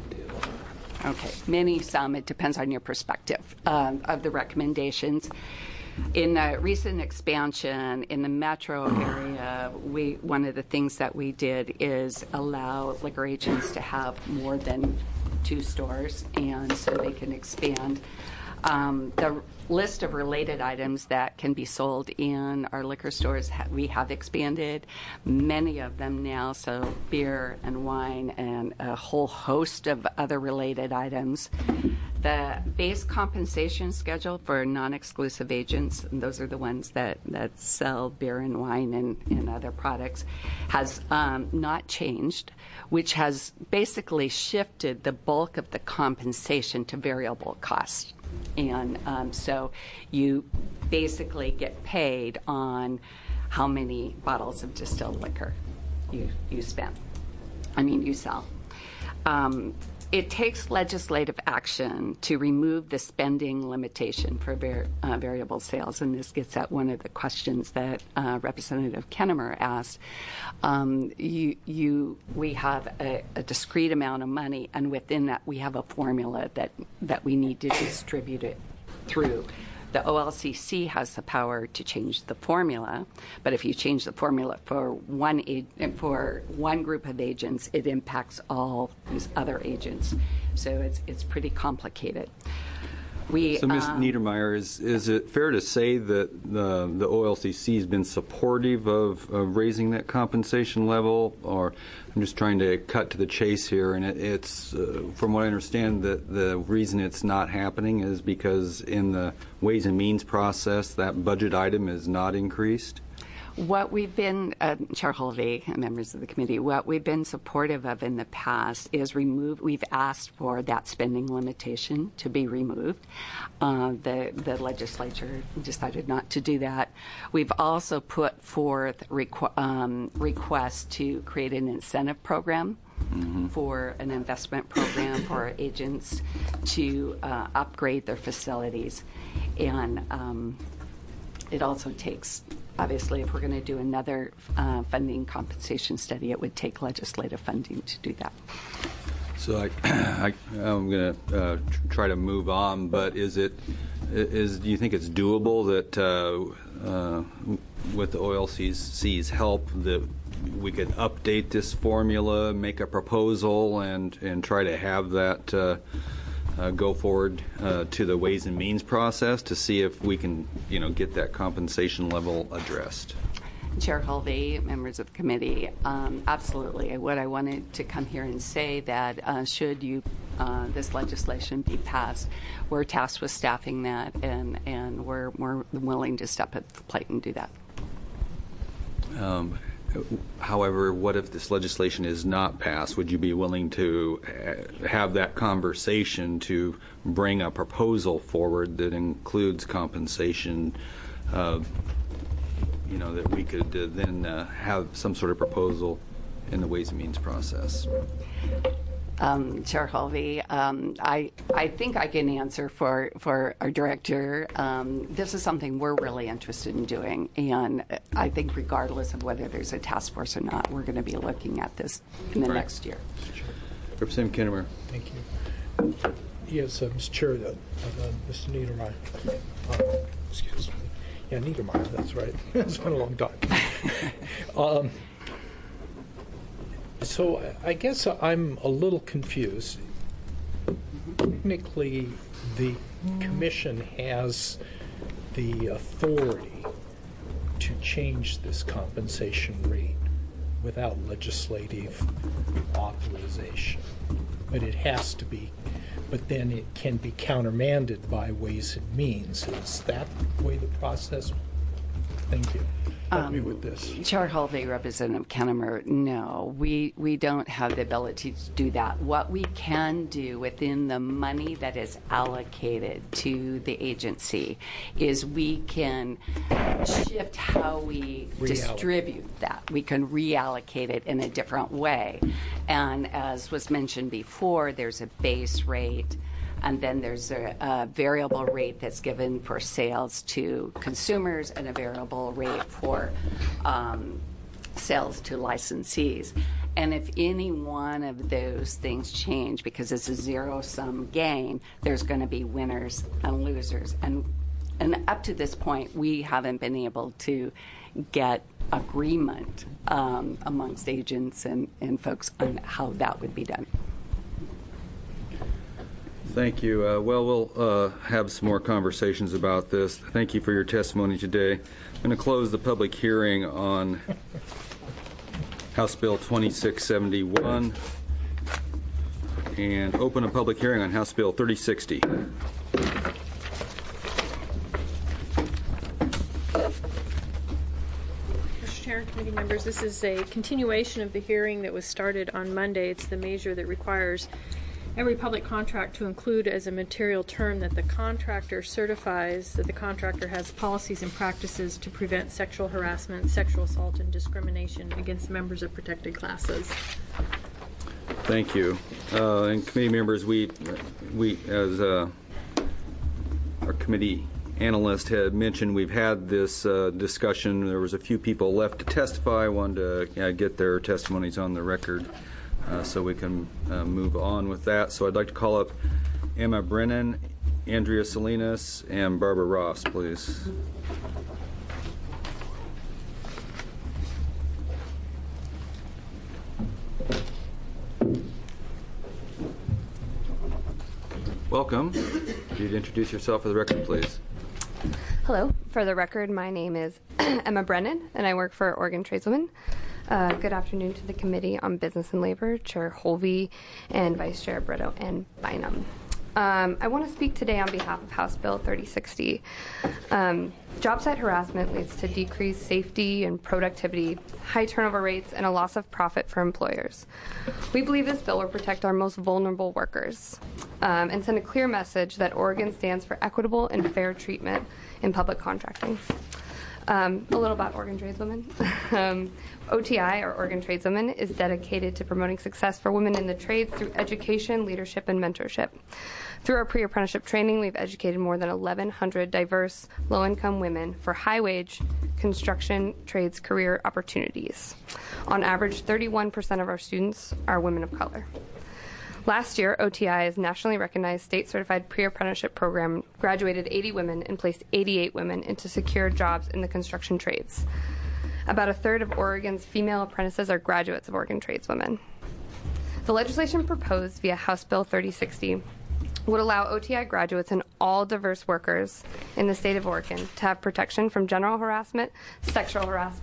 okay, many some. It depends on your perspective um, of the recommendations. In a recent expansion in the metro area, we one of the things that we did is allow liquor agents to have more than two stores, and so they can expand. Um, the list of related items that can be sold in our liquor stores, ha- we have expanded many of them now, so beer and wine and a whole host of other related items. The base compensation schedule for non-exclusive agents, and those are the ones that, that sell beer and wine and, and other products, has um, not changed, which has basically shifted the bulk of the compensation to variable costs. And um, so you basically get paid on how many bottles of distilled liquor you, you spend. I mean, you sell. Um, it takes legislative action to remove the spending limitation for var- uh, variable sales, and this gets at one of the questions that uh, Representative Kennemer asked. Um, you, you, we have a, a discrete amount of money, and within that we have a formula that, that we need to distribute it through. The O L C C has the power to change the formula, but if you change the formula for one for one group of agents, it impacts all these other agents. So it's it's pretty complicated. We, so, Miz um, Niedermeyer, is is it fair to say that the the O L C C has been supportive of, of raising that compensation level? Or I'm just trying to cut to the chase here, and it, it's uh, from what I understand, that the reason it's not happening is because in the Ways and Means process, that budget item is not increased? What we've been, uh, Chair Holvey, members of the committee, what we've been supportive of in the past is remove. We've asked for that spending limitation to be removed. Uh, the the legislature decided not to do that. We've also put forth requ- um, requests to create an incentive program. Mm-hmm. For an investment program for our agents to uh, upgrade their facilities, and um, it also takes. Obviously, if we're going to do another uh, funding compensation study, it would take legislative funding to do that. So I, I, I'm going to uh, try to move on, but is it is do you think it's doable that uh, uh, with the O L C C's help that we could update this formula, make a proposal, and and try to have that uh, uh, go forward uh, to the Ways and Means process to see if we can, you know, get that compensation level addressed? Chair Hulvey, members of the committee, um, absolutely. What I wanted to come here and say that uh, should you uh, this legislation be passed, we're tasked with staffing that, and and we're we're willing to step at the plate and do that. Um, however, what if this legislation is not passed? Would you be willing to uh, have that conversation to bring a proposal forward that includes compensation? Uh, you know, that we could uh, then uh, have some sort of proposal in the Ways and Means process. Um, Chair Hulvey, um, I I think I can answer for for our director. Um, this is something we're really interested in doing, and I think regardless of whether there's a task force or not, we're going to be looking at this in the right. next year. Representative Kinnemer. Thank you. Yes, uh, Mister Chair, uh, uh, Mister Niedermeyer. Uh, excuse me. Yeah, Niedermeyer, that's right. It's been a long time. um, so I guess I'm a little confused. Technically, the Commission has the authority to change this compensation rate without legislative authorization, but it has to be. But then it can be countermanded by Ways and Means. Is that the way the process? Thank you. Help Um, me with this. Chair Hulvey, Representative Kennemer, no, we we don't have the ability to do that. What we can do within the money that is allocated to the agency is we can shift how we Reallocate. distribute that. We can reallocate it in a different way. And as was mentioned before, there's a base rate, and then there's a, a variable rate that's given for sales to consumers and a variable rate for um, sales to licensees. And if any one of those things change, because it's a zero-sum game, there's going to be winners and losers. And, and up to this point, we haven't been able to get agreement um, amongst agents and, and folks on how that would be done. Thank you. Uh, well, we'll uh, have some more conversations about this. Thank you for your testimony today. I'm going to close the public hearing on House Bill twenty-six seventy-one and open a public hearing on House Bill thirty sixty. Mister Chair and committee members, this is a continuation of the hearing that was started on Monday. It's the measure that requires every public contract to include as a material term that the contractor certifies that the contractor has policies and practices to prevent sexual harassment, sexual assault, and discrimination against members of protected classes. Thank you. Uh, and committee members, we, we as uh, our committee analyst had mentioned, we've had this uh, discussion. There was a few people left to testify. I wanted to uh, get their testimonies on the record. Uh, so we can uh, move on with that. So I'd like to call up Emma Brennan, Andrea Salinas, and Barbara Ross, please. Welcome. If you'd introduce yourself for the record, please. Hello. For the record, my name is Emma Brennan, and I work for Oregon Tradeswomen. Uh, good afternoon to the Committee on Business and Labor, Chair Hulvey, and Vice Chair Brito and Bynum. Um, I want to speak today on behalf of House Bill thirty sixty. Um, job site harassment leads to decreased safety and productivity, high turnover rates, and a loss of profit for employers. We believe this bill will protect our most vulnerable workers um, and send a clear message that Oregon stands for equitable and fair treatment in public contracting. Um, a little about Oregon Tradeswomen. um, O T I, or Oregon Tradeswomen, is dedicated to promoting success for women in the trades through education, leadership, and mentorship. Through our pre-apprenticeship training, we've educated more than eleven hundred diverse, low-income women for high-wage construction trades career opportunities. On average, thirty-one percent of our students are women of color. Last year, O T I's nationally recognized state-certified pre-apprenticeship program graduated eighty women and placed eighty-eight women into secure jobs in the construction trades. About a third of Oregon's female apprentices are graduates of Oregon Tradeswomen. The legislation proposed via House Bill thirty sixty would allow O T I graduates and all diverse workers in the state of Oregon to have protection from general harassment, sexual harassment,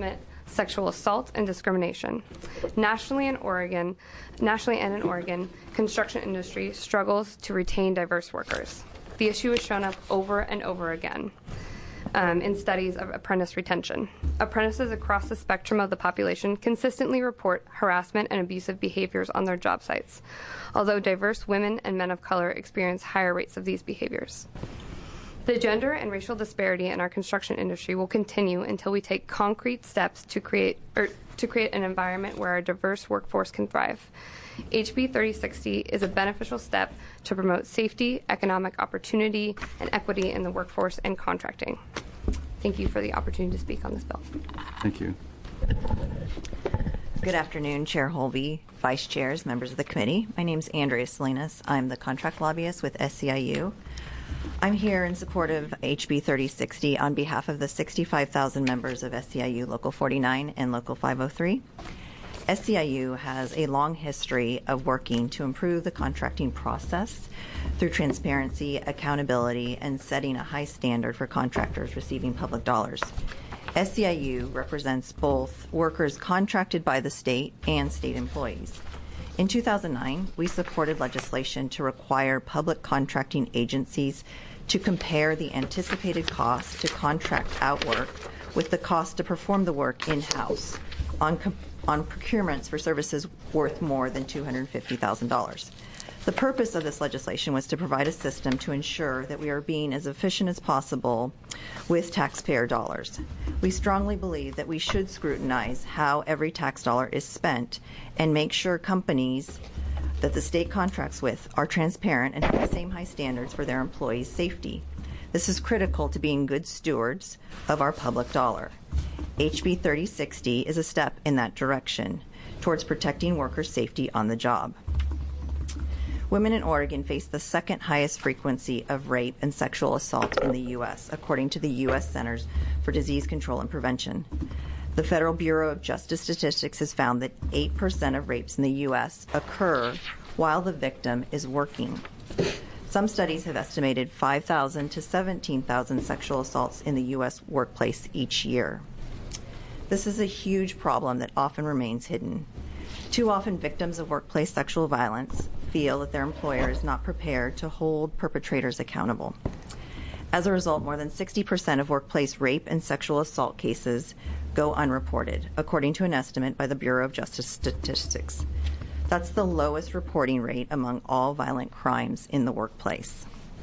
sexual assault, and discrimination. Nationally in Oregon, nationally and in Oregon, construction industry struggles to retain diverse workers. The issue has shown up over and over again um, in studies of apprentice retention. Apprentices across the spectrum of the population consistently report harassment and abusive behaviors on their job sites, although diverse women and men of color experience higher rates of these behaviors. The gender and racial disparity in our construction industry will continue until we take concrete steps to create or to create an environment where our diverse workforce can thrive. H B thirty sixty is a beneficial step to promote safety, economic opportunity, and equity in the workforce and contracting. Thank you for the opportunity to speak on this bill. Thank you. Good afternoon, Chair Holvey, Vice Chairs, members of the committee. My name is Andrea Salinas. I'm the contract lobbyist with S C I U. I'm here in support of H B thirty sixty on behalf of the sixty-five thousand members of S C I U Local forty-nine and Local five oh three. S C I U has a long history of working to improve the contracting process through transparency, accountability, and setting a high standard for contractors receiving public dollars. S C I U represents both workers contracted by the state and state employees. In two thousand nine, we supported legislation to require public contracting agencies to compare the anticipated cost to contract out work with the cost to perform the work in-house on, on procurements for services worth more than two hundred fifty thousand dollars. The purpose of this legislation was to provide a system to ensure that we are being as efficient as possible with taxpayer dollars. We strongly believe that we should scrutinize how every tax dollar is spent and make sure companies that the state contracts with are transparent and have the same high standards for their employees' safety. This is critical to being good stewards of our public dollar. H B thirty sixty is a step in that direction towards protecting workers' safety on the job. Women in Oregon face the second highest frequency of rape and sexual assault in the U S, according to the U S Centers for Disease Control and Prevention. The Federal Bureau of Justice Statistics has found that eight percent of rapes in the U S occur while the victim is working. Some studies have estimated five thousand to seventeen thousand sexual assaults in the U S workplace each year. This is a huge problem that often remains hidden. Too often, victims of workplace sexual violence feel that their employer is not prepared to hold perpetrators accountable. As a result, more than sixty percent of workplace rape and sexual assault cases go unreported, according to an estimate by the Bureau of Justice Statistics. That's the lowest reporting rate among all violent crimes in the workplace.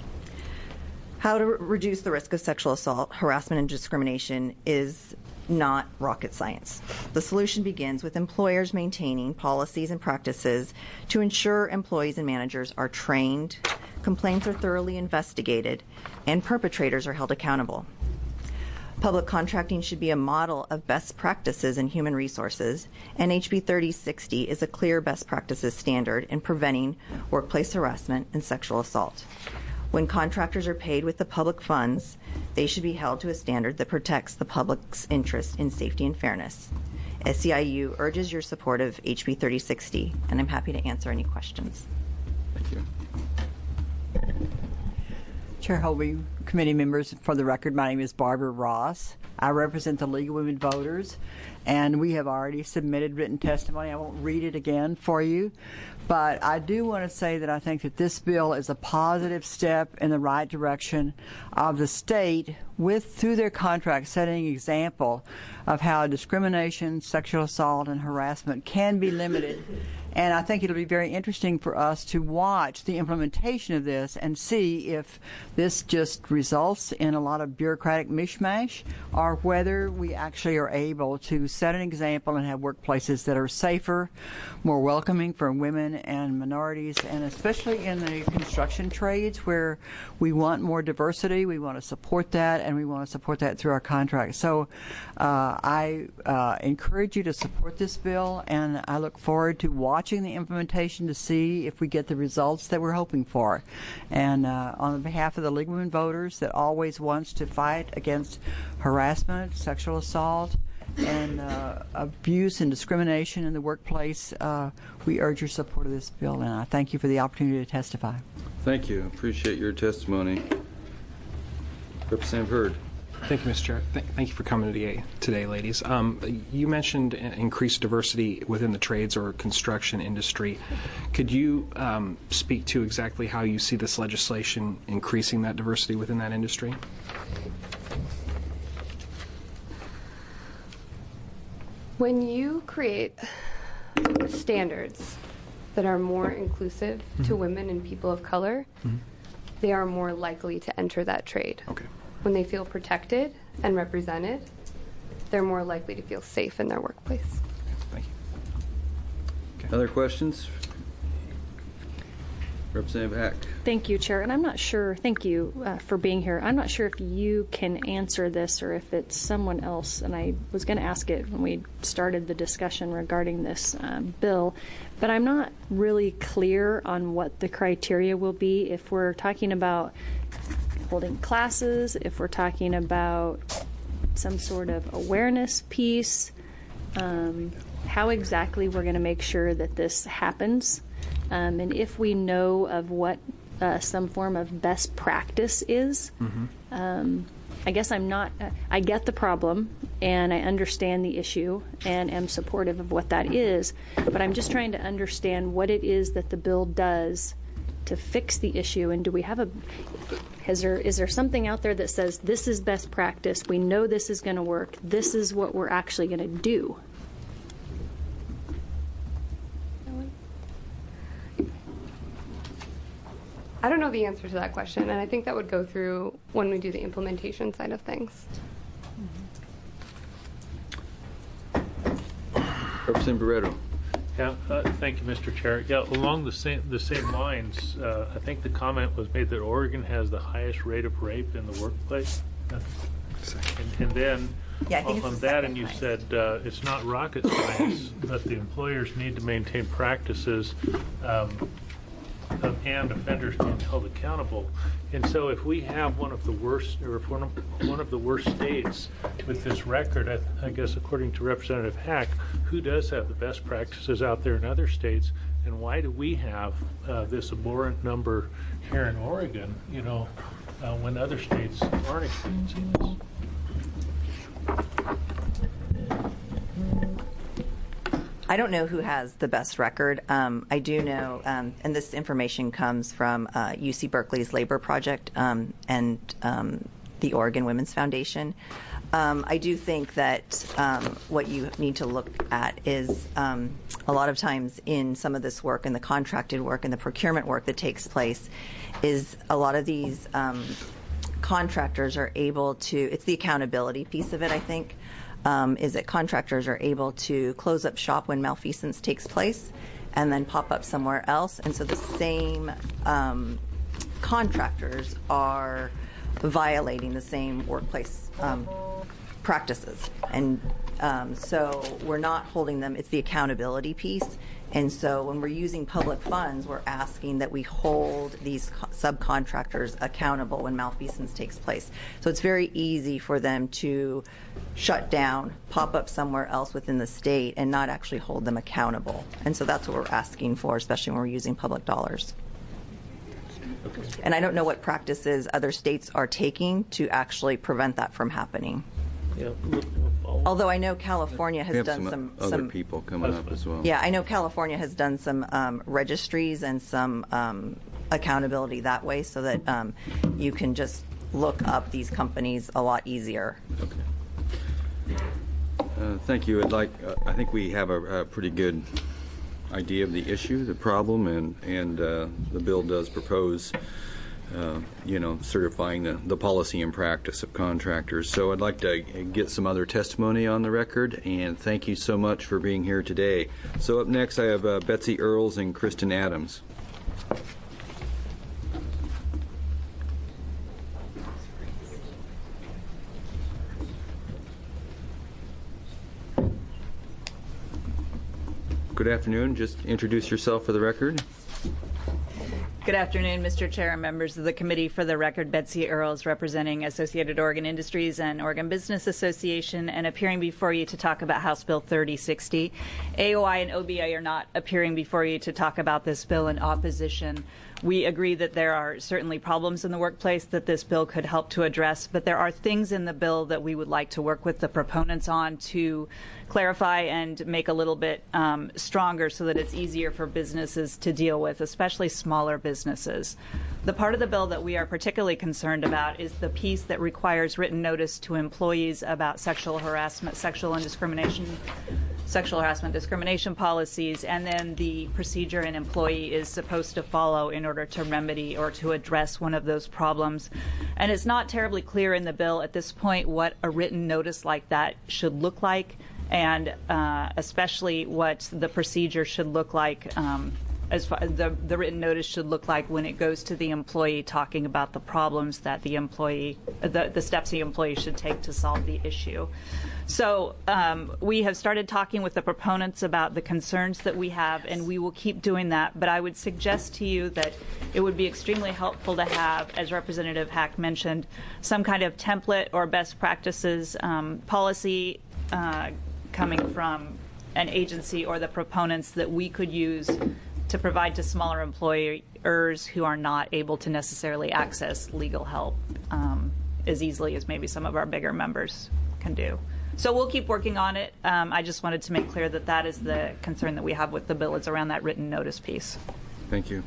How to re- reduce the risk of sexual assault, harassment, and discrimination is not rocket science. The solution begins with employers maintaining policies and practices to ensure employees and managers are trained, complaints are thoroughly investigated, and perpetrators are held accountable. Public contracting should be a model of best practices in human resources, and H B thirty sixty is a clear best practices standard in preventing workplace harassment and sexual assault. When contractors are paid with the public funds, they should be held to a standard that protects the public's interest in safety and fairness. S C I U urges your support of H B thirty sixty, and I'm happy to answer any questions. Thank you. Chair Holby, committee members, for the record, my name is Barbara Ross. I represent the League of Women Voters, and we have already submitted written testimony. I won't read it again for you, but I do want to say that I think that this bill is a positive step in the right direction of the state with, through their contract, setting an example of how discrimination, sexual assault, and harassment can be limited. And I think it'll be very interesting for us to watch the implementation of this and see if this just results in a lot of bureaucratic mishmash or whether we actually are able to set an example and have workplaces that are safer, more welcoming for women and minorities, and especially in the construction trades where we want more diversity. We want to support that, and we want to support that through our contracts. So uh, I uh, encourage you to support this bill, and I look forward to watching watching the implementation to see if we get the results that we're hoping for. And uh, on behalf of the League of Women Voters that always wants to fight against harassment, sexual assault, and uh, abuse and discrimination in the workplace, uh, we urge your support of this bill, and I thank you for the opportunity to testify. Thank you. Appreciate your testimony. Representative Hurd. Thank you, Mister Chair. Th- thank you for coming today, today ladies. Um, you mentioned increased diversity within the trades or construction industry. Could you um, speak to exactly how you see this legislation increasing that diversity within that industry? When you create standards that are more inclusive mm-hmm. to women and people of color, mm-hmm. they are more likely to enter that trade. Okay. When they feel protected and represented, they're more likely to feel safe in their workplace. Thank you. Okay. Other questions? Representative Hack. Thank you, Chair. And I'm not sure, thank you uh, for being here. I'm not sure if you can answer this or if it's someone else. And I was going to ask it when we started the discussion regarding this um, bill. But I'm not really clear on what the criteria will be if we're talking about holding classes, if we're talking about some sort of awareness piece, um, how exactly we're going to make sure that this happens. Um, and if we know of what uh, some form of best practice is, mm-hmm. um, I guess I'm not, uh, I get the problem and I understand the issue and am supportive of what that is, but I'm just trying to understand what it is that the bill does to fix the issue. And do we have a, is there, is there something out there that says this is best practice, we know this is going to work, this is what we're actually going to do? I don't know the answer to that question, and I think that would go through when we do the implementation side of things. Mm-hmm. Representative Barreto. Yeah, uh, thank you, Mister Chair. Yeah, along the same the same lines, uh, I think the comment was made that Oregon has the highest rate of rape in the workplace. Uh, and, and then yeah, I think on it's that, and you highest. said uh, it's not rocket science, but the employers need to maintain practices. Um, and offenders being held accountable. And so if we have one of the worst, or if one of, one of the worst states with this record, I, I guess according to Representative Hack, who does have the best practices out there in other states, and why do we have uh, this abhorrent number here in Oregon, you know, uh, when other states aren't experiencing this? I don't know who has the best record. Um, I do know, um, and this information comes from uh, U C Berkeley's Labor Project um, and um, the Oregon Women's Foundation. Um, I do think that um, what you need to look at is um, a lot of times in some of this work and the contracted work and the procurement work that takes place is a lot of these um, contractors are able to, it's the accountability piece of it, I think. Um, is that contractors are able to close up shop when malfeasance takes place and then pop up somewhere else. And so the same um, contractors are violating the same workplace um, practices. And um, so we're not holding them. It's the accountability piece. And so when we're using public funds, we're asking that we hold these co- subcontractors accountable when malfeasance takes place. So it's very easy for them to shut down, pop up somewhere else within the state, and not actually hold them accountable. And so that's what we're asking for, especially when we're using public dollars. Okay. And I don't know what practices other states are taking to actually prevent that from happening. Yeah. Although I know California has we have done some, some, other some people coming up as well. Yeah, I know California has done some um, registries and some um, accountability that way, so that um, you can just look up these companies a lot easier. Okay. Uh, thank you. I'd like. Uh, I think we have a, a pretty good idea of the issue, the problem, and and uh, the bill does propose. Uh, you know, certifying the, the policy and practice of contractors. So I'd like to get some other testimony on the record, and thank you so much for being here today. So up next I have uh, Betsy Earls and Kristen Adams. Good afternoon. Just introduce yourself for the record. Good afternoon, Mister Chair and members of the committee. For the record, Betsy Earls, representing Associated Oregon Industries and Oregon Business Association, and appearing before you to talk about House Bill thirty sixty. A O I and O B A are not appearing before you to talk about this bill in opposition. We agree that there are certainly problems in the workplace that this bill could help to address, but there are things in the bill that we would like to work with the proponents on to clarify and make a little bit um, stronger so that it's easier for businesses to deal with, especially smaller businesses. The part of the bill that we are particularly concerned about is the piece that requires written notice to employees about sexual harassment, sexual and discrimination, sexual harassment discrimination policies, and then the procedure an employee is supposed to follow in order to remedy or to address one of those problems. And it's not terribly clear in the bill at this point what a written notice like that should look like, and uh, especially what the procedure should look like. Um, as far the the written notice should look like when it goes to the employee, talking about the problems that the employee, the, the steps the employee should take to solve the issue. So um, we have started talking with the proponents about the concerns that we have, and we will keep doing that. But I would suggest to you that it would be extremely helpful to have, as Representative Hack mentioned, some kind of template or best practices um, policy uh, coming from an agency or the proponents that we could use to provide to smaller employers who are not able to necessarily access legal help um, as easily as maybe some of our bigger members can do. So we'll keep working on it. Um, I just wanted to make clear that that is the concern that we have with the bill. It's around that written notice piece. Thank you.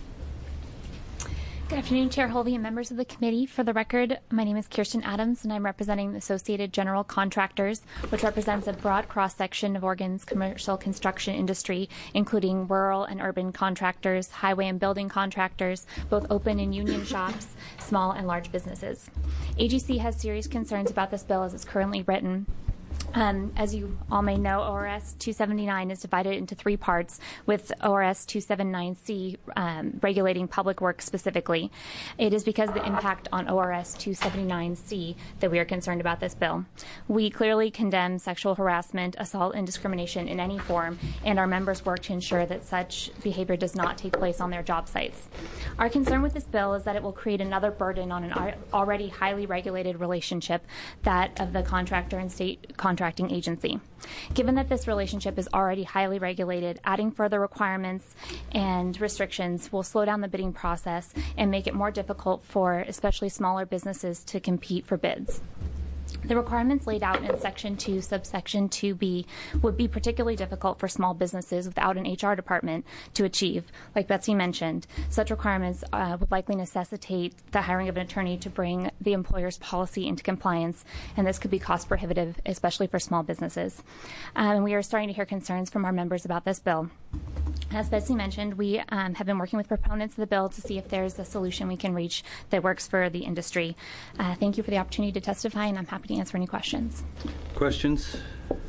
Good afternoon, Chair Holvey and members of the committee. For the record, my name is Kirsten Adams, and I'm representing the Associated General Contractors, which represents a broad cross-section of Oregon's commercial construction industry, including rural and urban contractors, highway and building contractors, both open and union shops, small and large businesses. A G C has serious concerns about this bill as it's currently written. Um, as you all may know, O R S two seventy-nine is divided into three parts, with O R S two seventy-nine C um, regulating public works specifically. It is because of the impact on O R S two seventy-nine C that we are concerned about this bill. We clearly condemn sexual harassment, assault, and discrimination in any form, and our members work to ensure that such behavior does not take place on their job sites. Our concern with this bill is that it will create another burden on an already highly regulated relationship, that of the contractor and state contracting agency. Given that this relationship is already highly regulated, adding further requirements and restrictions will slow down the bidding process and make it more difficult for especially smaller businesses to compete for bids. The requirements laid out in Section two, subsection two B would be particularly difficult for small businesses without an H R department to achieve. Like Betsy mentioned, such requirements uh, would likely necessitate the hiring of an attorney to bring the employer's policy into compliance, and this could be cost prohibitive, especially for small businesses. Um, we are starting to hear concerns from our members about this bill. As Betsy mentioned, we um, have been working with proponents of the bill to see if there's a solution we can reach that works for the industry. Uh, thank you for the opportunity to testify, and I'm happy to answer any questions. Questions?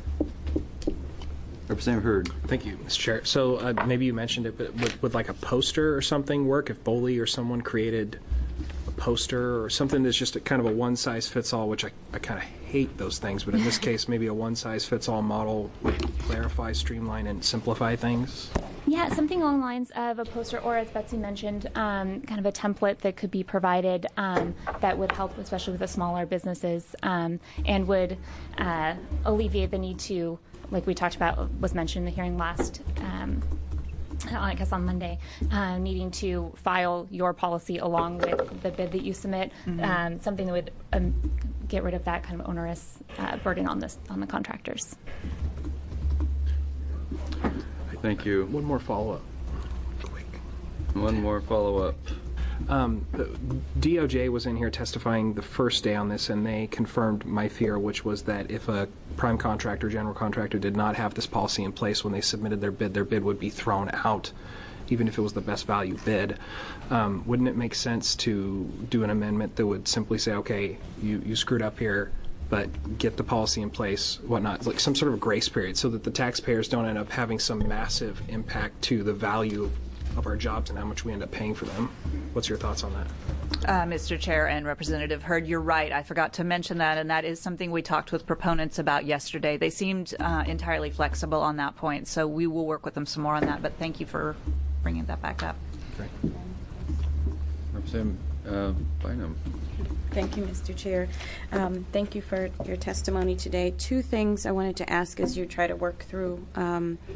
Representative Hurd. Thank you, Mister Chair. So uh, maybe you mentioned it, but would, would like a poster or something work if Boley or someone created a poster or something that's just a, kind of a one-size-fits-all, which I, I kind of hate those things, but in this case, maybe a one-size-fits-all model would clarify, streamline, and simplify things? Yeah, something along the lines of a poster, or as Betsy mentioned, um, kind of a template that could be provided um, that would help, especially with the smaller businesses, um, and would uh, alleviate the need to, like we talked about, was mentioned in the hearing last, um, I guess on Monday, uh, needing to file your policy along with the bid that you submit, mm-hmm. um, something that would um, get rid of that kind of onerous uh, burden on this on the contractors. Thank you. One more follow-up. Quick. One more follow-up. Um, D O J was in here testifying the first day on this, and they confirmed my fear, which was that if a prime contractor, general contractor, did not have this policy in place when they submitted their bid, their bid would be thrown out, even if it was the best value bid. Um, wouldn't it make sense to do an amendment that would simply say, okay, you, you screwed up here, but get the policy in place, whatnot, like some sort of a grace period so that the taxpayers don't end up having some massive impact to the value of, of our jobs and how much we end up paying for them? What's your thoughts on that? Uh, Mister Chair and Representative Hurd, you're right. I forgot to mention that, and that is something we talked with proponents about yesterday. They seemed uh, entirely flexible on that point, so we will work with them some more on that, but thank you for bringing that back up. Great. Representative uh, Bynum. Thank you, Mister Chair. Um, thank you for your testimony today. Two things I wanted to ask as you try to work through um,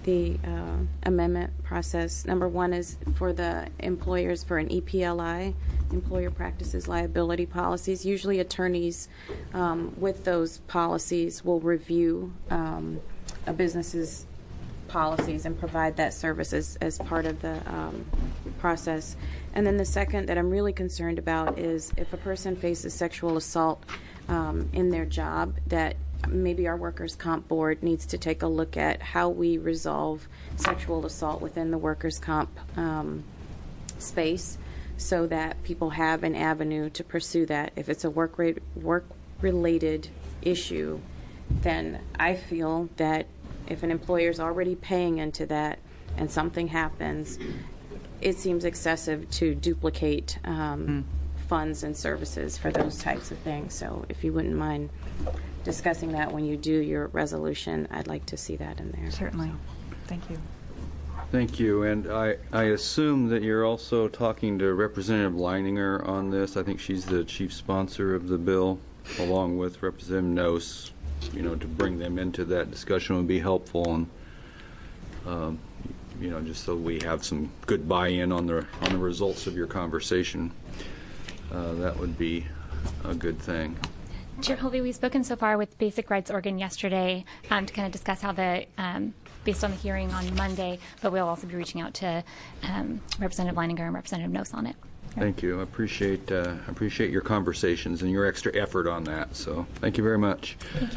the uh, amendment process. Number one is for the employers for an E P L I, Employer Practices Liability Policies. Usually attorneys um, with those policies will review um, a business's policies and provide that service as, as part of the um, process. And then the second that I'm really concerned about is if a person faces sexual assault um, in their job, that maybe our workers' comp board needs to take a look at how we resolve sexual assault within the workers' comp um, space, so that people have an avenue to pursue that. If it's a work rate, work-related issue, then I feel that if an employer is already paying into that and something happens, it seems excessive to duplicate um, mm. funds and services for those types of things. So if you wouldn't mind discussing that when you do your resolution, I'd like to see that in there. Certainly. Thank you. Thank you. And I, I assume that you're also talking to Representative Leininger on this. I think she's the chief sponsor of the bill, along with Representative Nose. You know, to bring them into that discussion would be helpful, and um, you know, just so we have some good buy-in on the on the results of your conversation. Uh, that would be a good thing. Chair Hulvey, we've spoken so far with Basic Rights Oregon yesterday um, to kind of discuss how the, um, based on the hearing on Monday, but we'll also be reaching out to um, Representative Leininger and Representative Nose on it. Thank you. I appreciate uh, appreciate your conversations and your extra effort on that. So thank you very much. Thank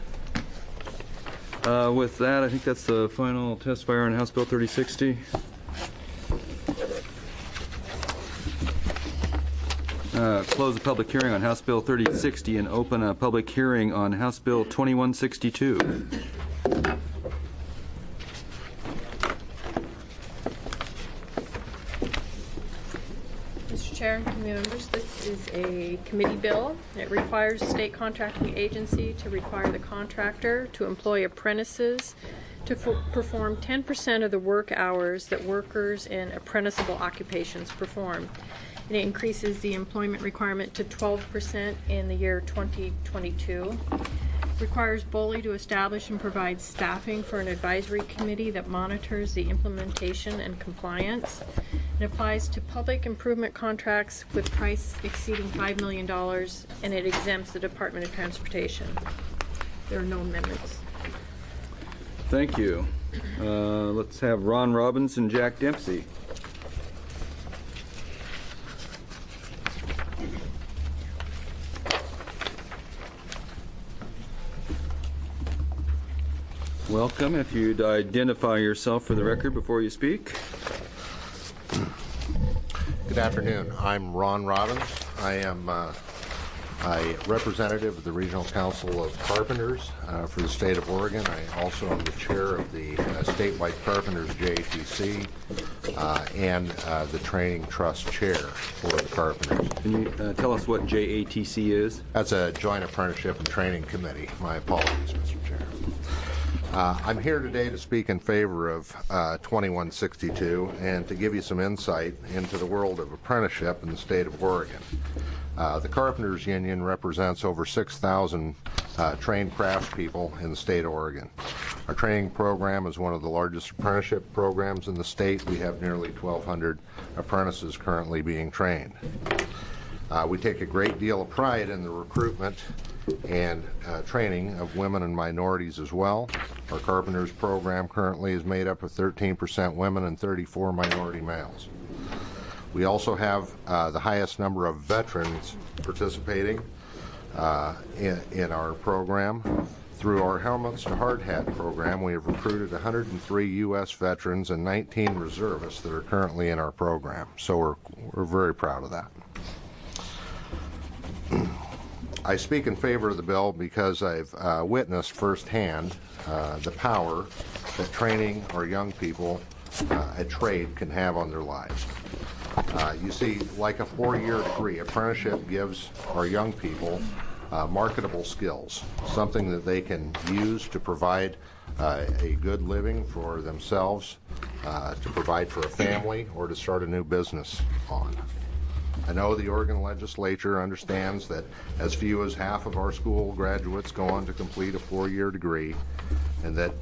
you. Uh, with that, I think that's the final testifier on House Bill thirty sixty. Uh, close the public hearing on House Bill thirty sixty and open a public hearing on House Bill twenty-one sixty-two. Mister Chair and committee members, this is a committee bill. It requires a state contracting agency to require the contractor to employ apprentices to f- perform ten percent of the work hours that workers in apprenticeable occupations perform. And it increases the employment requirement to twelve percent in the year twenty twenty-two. Requires B O L I to establish and provide staffing for an advisory committee that monitors the implementation and compliance. It applies to public improvement contracts with price exceeding five million dollars, and it exempts the Department of Transportation. There are no amendments. Thank you. Uh, let's have Ron Robbins and Jack Dempsey. Welcome. If you'd identify yourself for the record before you speak. Good afternoon. I'm Ron Robbins. I am uh, a representative of the Regional Council of Carpenters uh, for the state of Oregon. I also am the chair of the uh, statewide Carpenters J A T C uh, and uh, the Training Trust chair for the Carpenters. Can you uh, tell us what J A T C is? That's a Joint Apprenticeship and Training Committee. My apologies, Mister Chair. Uh, I'm here today to speak in favor of uh, twenty-one sixty-two and to give you some insight into the world of apprenticeship in the state of Oregon. Uh, the Carpenters Union represents over six thousand uh, trained craftspeople in the state of Oregon. Our training program is one of the largest apprenticeship programs in the state. We have nearly twelve hundred apprentices currently being trained. Uh, we take a great deal of pride in the recruitment and uh, training of women and minorities as well. Our Carpenters program currently is made up of thirteen percent women and thirty-four minority males. We also have uh, the highest number of veterans participating uh, in, in our program. Through our Helmets to Hard Hat program, we have recruited one hundred three U S veterans and nineteen reservists that are currently in our program. So we're, we're very proud of that. I speak in favor of the bill because I've uh, witnessed firsthand uh, the power that training our young people uh, a trade can have on their lives. Uh, you see, like a four-year degree, apprenticeship gives our young people uh, marketable skills, something that they can use to provide uh, a good living for themselves, uh, to provide for a family, or to start a new business on. I know the Oregon legislature understands that as few as half of our school graduates go on to complete a four-year degree, and that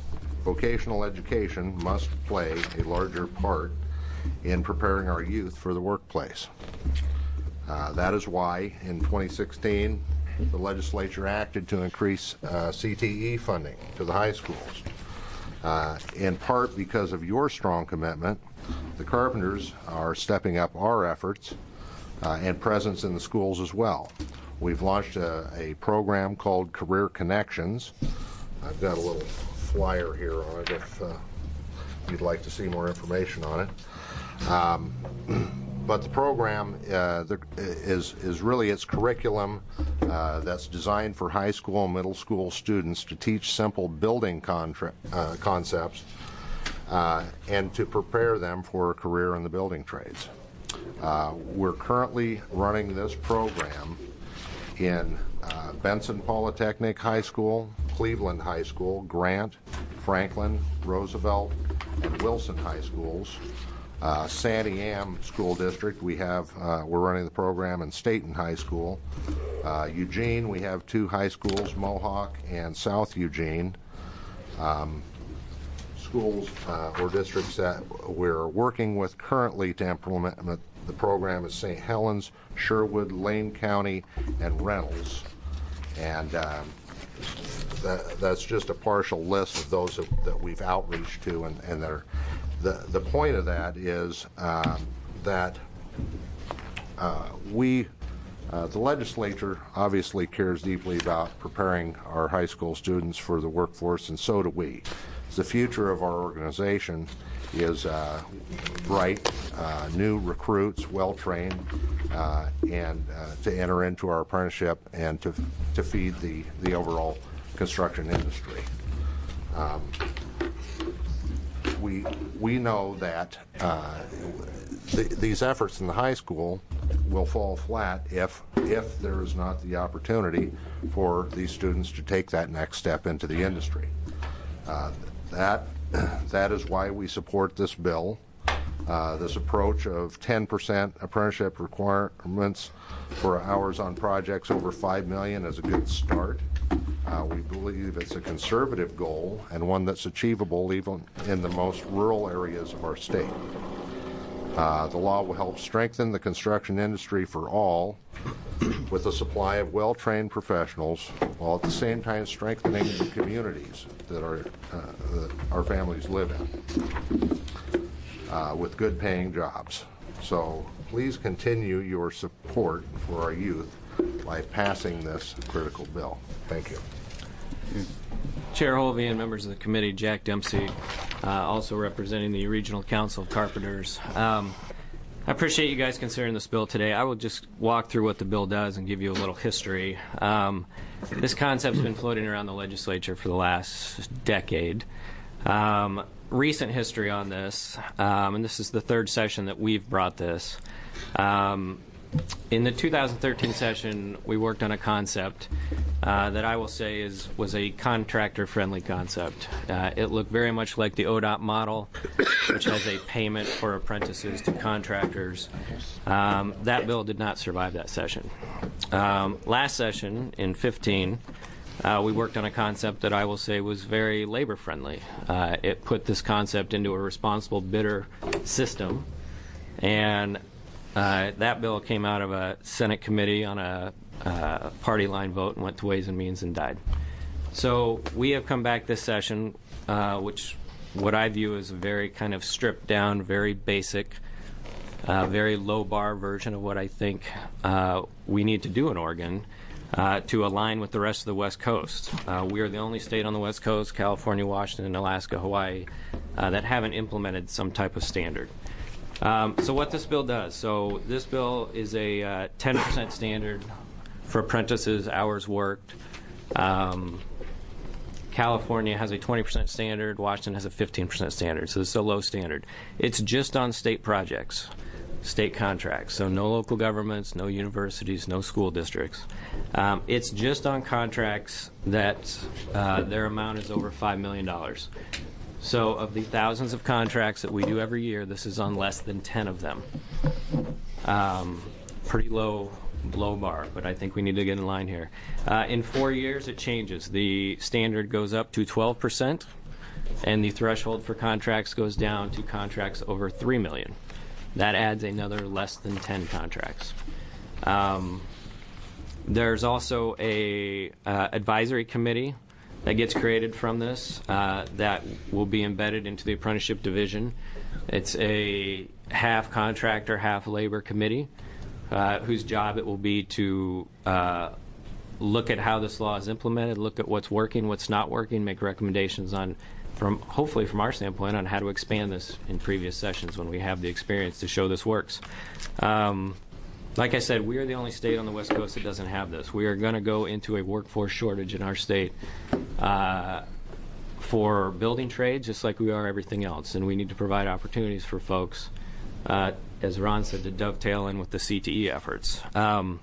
vocational education must play a larger part in preparing our youth for the workplace. Uh, that is why in twenty sixteen the legislature acted to increase uh, C T E funding to the high schools. Uh, in part because of your strong commitment, the Carpenters are stepping up our efforts uh, and presence in the schools as well. We've launched a, a program called Career Connections. I've got a little flyer here on it if uh, you'd like to see more information on it. Um, But the program uh, the, is, is really its curriculum uh, that's designed for high school and middle school students to teach simple building contra- uh, concepts uh, and to prepare them for a career in the building trades. Uh, we're currently running this program in uh, Benson Polytechnic High School, Cleveland High School, Grant, Franklin, Roosevelt, and Wilson High Schools. Uh, Santiam School District, we have, uh, we're running the program in Staten High School. Uh, Eugene, we have two high schools, Mohawk and South Eugene. Um, schools uh, or districts that we're working with currently to implement the program is Saint Helens, Sherwood, Lane County, and Reynolds. And um, that, that's just a partial list of those that, that we've outreached to, and, and they're The, the point of that is um, that uh, we, uh, the legislature obviously cares deeply about preparing our high school students for the workforce, and so do we. The future of our organization is uh, bright, uh, new recruits, well-trained, uh, and uh, to enter into our apprenticeship and to, to feed the, the overall construction industry. Um, We, we know that uh, th these efforts in the high school will fall flat if, if there is not the opportunity for these students to take that next step into the industry. Uh, that, that is why we support this bill. Uh, this approach of ten percent apprenticeship requirements for hours on projects over five million is a good start. Uh, we believe it's a conservative goal and one that's achievable even in the most rural areas of our state. Uh, the law will help strengthen the construction industry for all with a supply of well-trained professionals, while at the same time strengthening the communities that our, uh, that our families live in uh, with good-paying jobs. So please continue your support for our youth by passing this critical bill. Thank you. Chair Holvey and members of the committee, Jack Dempsey, uh, also representing the Regional Council of Carpenters. Um, I appreciate you guys considering this bill today. I will just walk through what the bill does and give you a little history. Um, this concept's been floating around the legislature for the last decade. Um, recent history on this, um, and this is the third session that we've brought this. Um, In the two thousand thirteen session, we worked on a concept uh, that I will say is was a contractor-friendly concept. Uh, it looked very much like the O D O T model, which has a payment for apprentices to contractors. Um, that bill did not survive that session. Um, last session, in fifteen, uh, we worked on a concept that I will say was very labor-friendly. Uh, it put this concept into a responsible bidder system, and Uh, that bill came out of a Senate committee on a uh, party line vote and went to Ways and Means and died. So we have come back this session, uh, which what I view as a very kind of stripped down, very basic, uh, very low bar version of what I think uh, we need to do in Oregon uh, to align with the rest of the West Coast. Uh, we are the only state on the West Coast, California, Washington, Alaska, Hawaii, uh, that haven't implemented some type of standard. Um, so what this bill does, so this bill is a uh, ten percent standard for apprentices, hours worked. Um, California has a twenty percent standard. Washington has a fifteen percent standard. So this is a low standard. It's just on state projects, state contracts. So no local governments, no universities, no school districts. Um, it's just on contracts that uh, their amount is over five million dollars. So of the thousands of contracts that we do every year, this is on less than ten of them. Um, pretty low, low bar, but I think we need to get in line here. Uh, in four years, it changes. The standard goes up to twelve percent and the threshold for contracts goes down to contracts over three million dollars. That adds another less than ten contracts. Um, there's also a uh, advisory committee that gets created from this uh, that will be embedded into the apprenticeship division. It's a half contractor, half labor committee uh, whose job it will be to uh, look at how this law is implemented, look at what's working, what's not working, make recommendations on, from hopefully from our standpoint, on how to expand this in previous sessions when we have the experience to show this works. Um, like I said, we are the only state on the West Coast that doesn't have this. We are going to go into a workforce shortage in our state uh, for building trades, just like we are everything else, and we need to provide opportunities for folks, uh, as Ron said, to dovetail in with the C T E efforts. Um,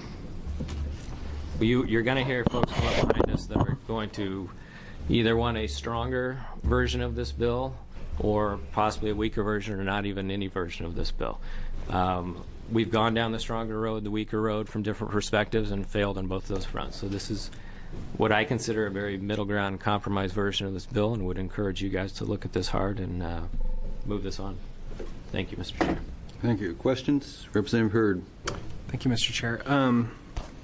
you, you're going to hear folks come up behind us that are going to either want a stronger version of this bill or possibly a weaker version or not even any version of this bill. Um, we've gone down the stronger road, the weaker road from different perspectives and failed on both of those fronts. So this is what I consider a very middle ground compromise version of this bill and would encourage you guys to look at this hard and uh, move this on. Thank you, Mister Chair. Thank you. Questions? Representative Hurd. Thank you, Mister Chair. Um,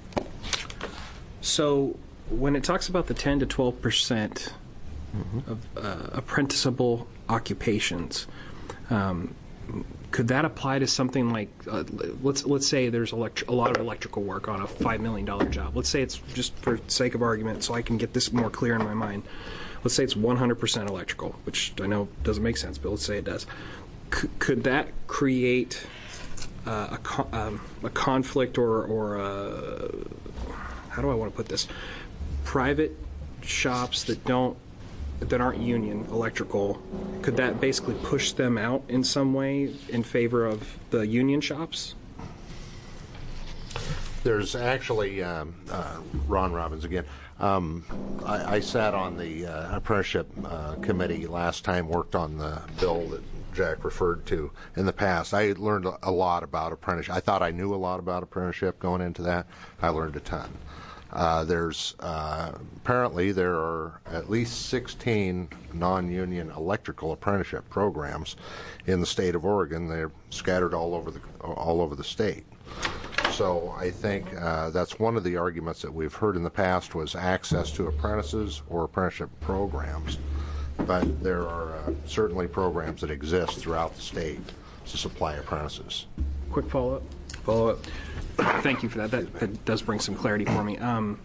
so when it talks about the ten to twelve percent mm-hmm. of uh, apprenticeable occupations, um, could that apply to something like, uh, let's let's say there's elect- a lot of electrical work on a five million dollars job. Let's say it's, just for sake of argument, so I can get this more clear in my mind, let's say it's one hundred percent electrical, which I know doesn't make sense, but let's say it does. C- could that create uh, a, co- um, a conflict or, or a, how do I want to put this? Private shops that don't that aren't union electrical, could that basically push them out in some way in favor of the union shops? There's actually, um, uh, Ron Robbins again, um, I, I sat on the uh, apprenticeship uh, committee last time, worked on the bill that Jack referred to in the past. I learned a lot about apprenticeship. I thought I knew a lot about apprenticeship going into that. I learned a ton. Uh, there's uh, apparently there are at least sixteen non-union electrical apprenticeship programs in the state of Oregon. They're scattered all over the all over the state. So I think uh, that's one of the arguments that we've heard in the past was access to apprentices or apprenticeship programs. But there are uh, certainly programs that exist throughout the state to supply apprentices. Quick follow-up. Follow-up. Thank you for that. that. That does bring some clarity for me. Um,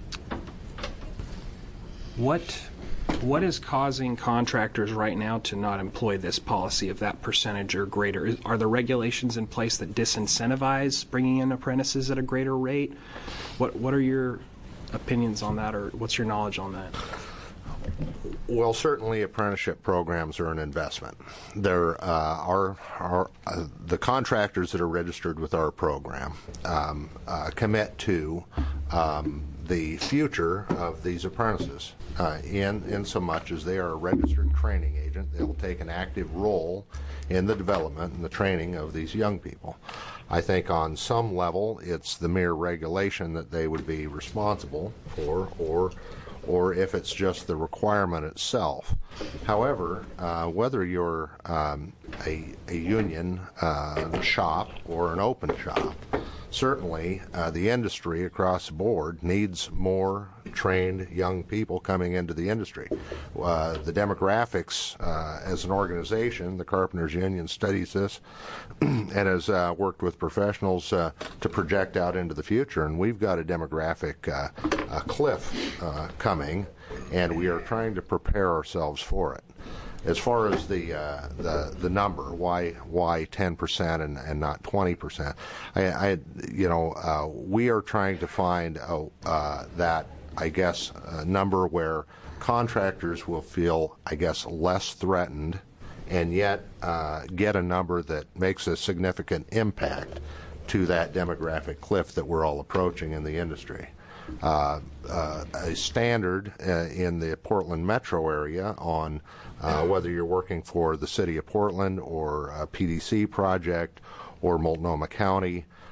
what what is causing contractors right now to not employ this policy of that percentage or greater? Is, are there regulations in place that disincentivize bringing in apprentices at a greater rate? What what are your opinions on that, or what's your knowledge on that? Well, certainly apprenticeship programs are an investment. There uh, are, are uh, the contractors that are registered with our program um, uh, commit to um, the future of these apprentices uh, in, in so much as they are a registered training agent. They'll take an active role in the development and the training of these young people. I think on some level it's the mere regulation that they would be responsible for, or or if it's just the requirement itself. However, uh, whether you're um, a, a union uh, shop or an open shop, certainly uh, the industry across the board needs more trained young people coming into the industry. Uh, the demographics uh, as an organization, the Carpenters Union studies this and has uh, worked with professionals uh, to project out into the future, and we've got a demographic uh, a cliff uh, coming, and we are trying to prepare ourselves for it. As far as the uh, the the number, why why ten percent and, and not twenty percent? I, I you know uh, we are trying to find a, uh, that I guess a number where contractors will feel I guess less threatened, and yet uh, get a number that makes a significant impact to that demographic cliff that we're all approaching in the industry. Uh, uh, a standard uh, in the Portland metro area on uh, whether you're working for the city of Portland or a P D C project or Multnomah County,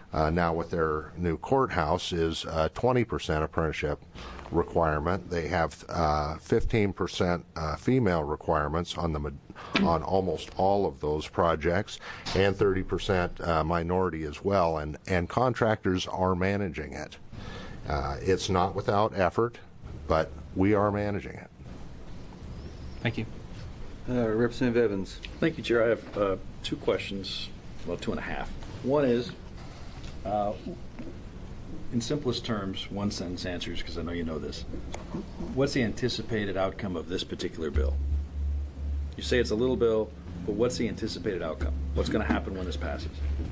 uh, now with their new courthouse is a twenty percent apprenticeship requirement. They have uh, fifteen percent uh, female requirements on the on almost all of those projects, and thirty percent uh, minority as well. And and contractors are managing it. Uh, it's not without effort, but we are managing it. Thank you. Uh, Representative Evans. Thank you, Chair. I have uh, two questions, well, two and a half. One is, uh, in simplest terms, one sentence answers, because I know you know this. What's the anticipated outcome of this particular bill? You say it's a little bill, but what's the anticipated outcome? What's going to happen when this passes?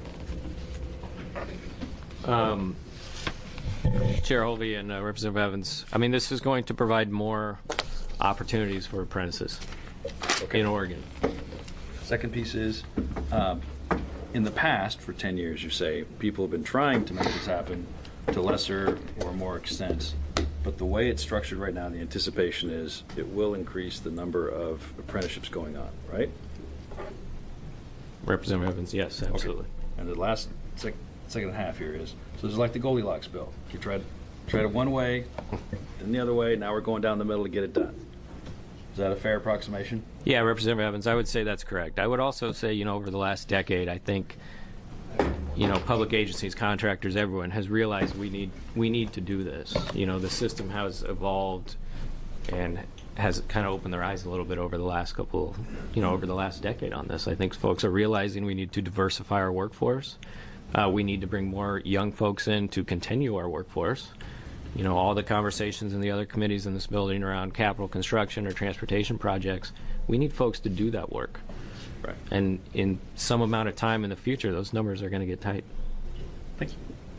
Um, Chair Holvey and uh, Representative Evans, I mean, this is going to provide more opportunities for apprentices okay. in Oregon. Second piece is, um, in the past, for ten years, you say, people have been trying to make this happen to lesser or more extents. But the way it's structured right now, the anticipation is it will increase the number of apprenticeships going on, right? Representative Evans, yes, absolutely. Okay. And the last sec second half here is, so it's like the Goldilocks bill. You tried, tried it one way, then the other way, now we're going down the middle to get it done. Is that a fair approximation? Yeah, Representative Evans, I would say that's correct. I would also say, you know, over the last decade, I think, you know, public agencies, contractors, everyone has realized we need we need to do this. You know, the system has evolved and has kind of opened their eyes a little bit over the last couple, you know, over the last decade on this. I think folks are realizing we need to diversify our workforce. Uh, we need to bring more young folks in to continue our workforce. You know, all the conversations in the other committees in this building around capital construction or transportation projects, we need folks to do that work. Right. And in some amount of time in the future, those numbers are going to get tight. Thank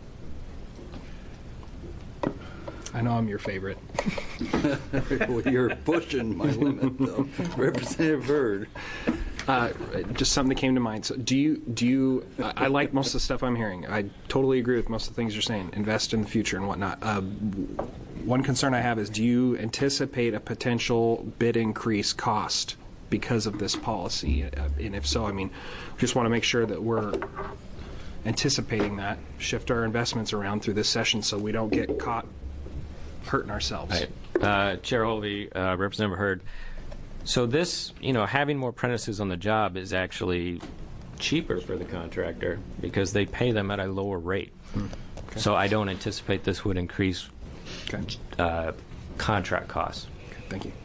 you. I know I'm your favorite. Well, you're pushing my limit, though. Representative Byrd. Uh, just something that came to mind. So do you, do you, I, I like most of the stuff I'm hearing. I totally agree with most of the things you're saying. Invest in the future and whatnot. Uh, one concern I have is, do you anticipate a potential bid increase cost because of this policy? Uh, and if so, I mean, just want to make sure that we're anticipating that, shift our investments around through this session so we don't get caught hurting ourselves. Right. Uh, Chair Holvey, uh, Representative Hurd, so this, you know, having more apprentices on the job is actually cheaper for the contractor because they pay them at a lower rate. Hmm. Okay. So I don't anticipate this would increase okay. uh, contract costs. Okay. Thank you.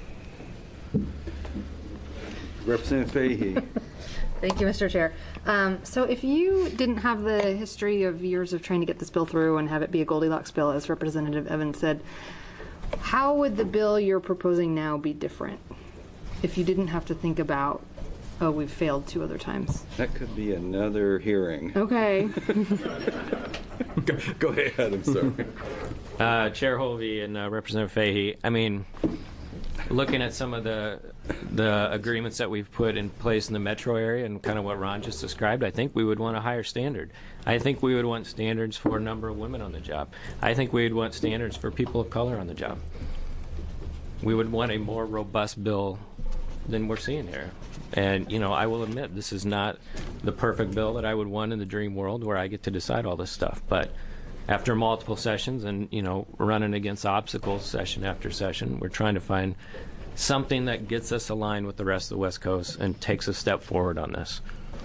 Representative Fahey. Thank you, Mister Chair. Um, so if you didn't have the history of years of trying to get this bill through and have it be a Goldilocks bill, as Representative Evans said, how would the bill you're proposing now be different if you didn't have to think about, oh, we've failed two other times? That could be another hearing. Okay. go, go ahead, I'm sorry. Uh, Chair Holvey and uh, Representative Fahey, I mean, looking at some of the the agreements that we've put in place in the metro area and kind of what Ron just described, I think we would want a higher standard. I think we would want standards for a number of women on the job. I think we would want standards for people of color on the job. We would want a more robust bill than we're seeing here. And, you know, I will admit this is not the perfect bill that I would want in the dream world where I get to decide all this stuff. But after multiple sessions and, you know, running against obstacles session after session, we're trying to find something that gets us aligned with the rest of the West Coast and takes a step forward on this.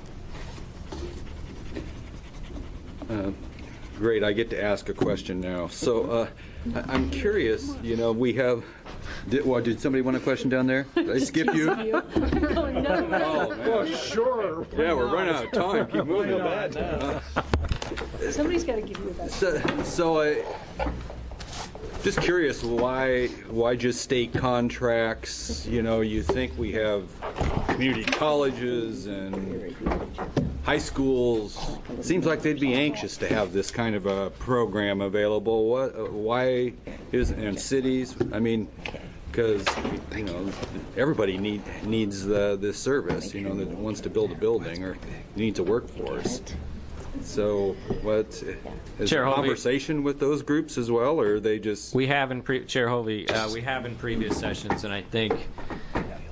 Uh, great, I get to ask a question now. So uh, I- I'm curious, you know, we have, did, well, did somebody want a question down there? Did I skip you? Oh, no. Oh, well, sure. Yeah, we're running out of time. Keep moving. Uh, Somebody's got to give you that. So, so I just curious, why why just state contracts? You know, you think we have community colleges and high schools. Seems like they'd be anxious to have this kind of a program available. What? Why isn't in cities? I mean, because you know everybody need needs the this service. You know, that wants to build a building or needs a workforce. So, what is there a conversation with those groups as well, or are they just? We have in pre- Chair Hovey, uh, we have in previous sessions, and I think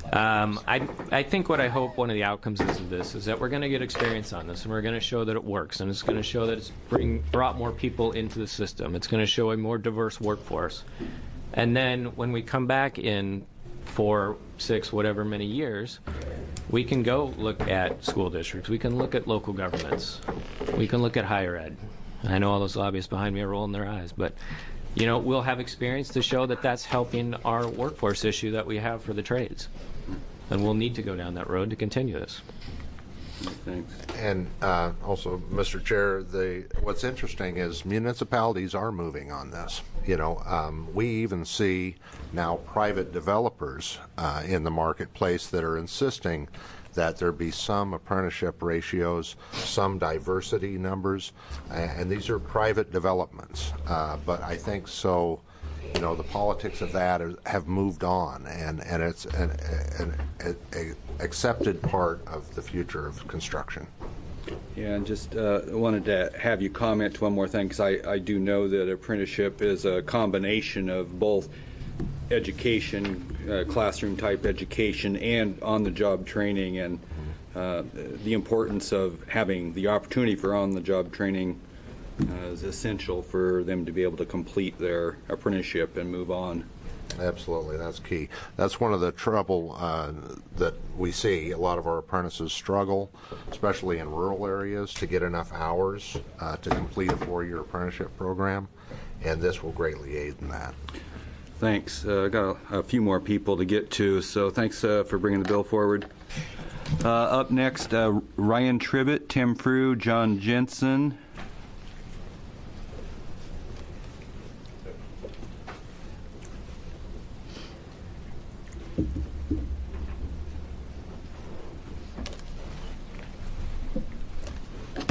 Um, I, I think what I hope one of the outcomes is of this is that we're going to get experience on this, and we're going to show that it works, and it's going to show that it's bring, brought more people into the system. It's going to show a more diverse workforce. And then when we come back in four, six, whatever many years, we can go look at school districts. We can look at local governments. We can look at higher ed. I know all those lobbyists behind me are rolling their eyes, but you know, we'll have experience to show that that's helping our workforce issue that we have for the trades. And we'll need to go down that road to continue this. Thanks. And uh, also, Mister Chair, the what's interesting is municipalities are moving on this. You know, um, we even see now private developers uh, in the marketplace that are insisting that there be some apprenticeship ratios, some diversity numbers, and these are private developments. Uh, but I think so. You know, the politics of that are, have moved on, and, and it's an, an, an a accepted part of the future of construction. Yeah, and just uh, wanted to have you comment to one more thing, because I, I do know that apprenticeship is a combination of both education, uh, classroom-type education, and on-the-job training, and uh, the importance of having the opportunity for on-the-job training Uh, is essential for them to be able to complete their apprenticeship and move on. Absolutely, that's key. That's one of the trouble uh, that we see. A lot of our apprentices struggle, especially in rural areas, to get enough hours uh, to complete a four-year apprenticeship program, and this will greatly aid in that. Thanks. Uh, I got a, a few more people to get to, so thanks uh, for bringing the bill forward. Uh, up next, uh, Ryan Tribbett, Tim Frew, John Jensen. Thank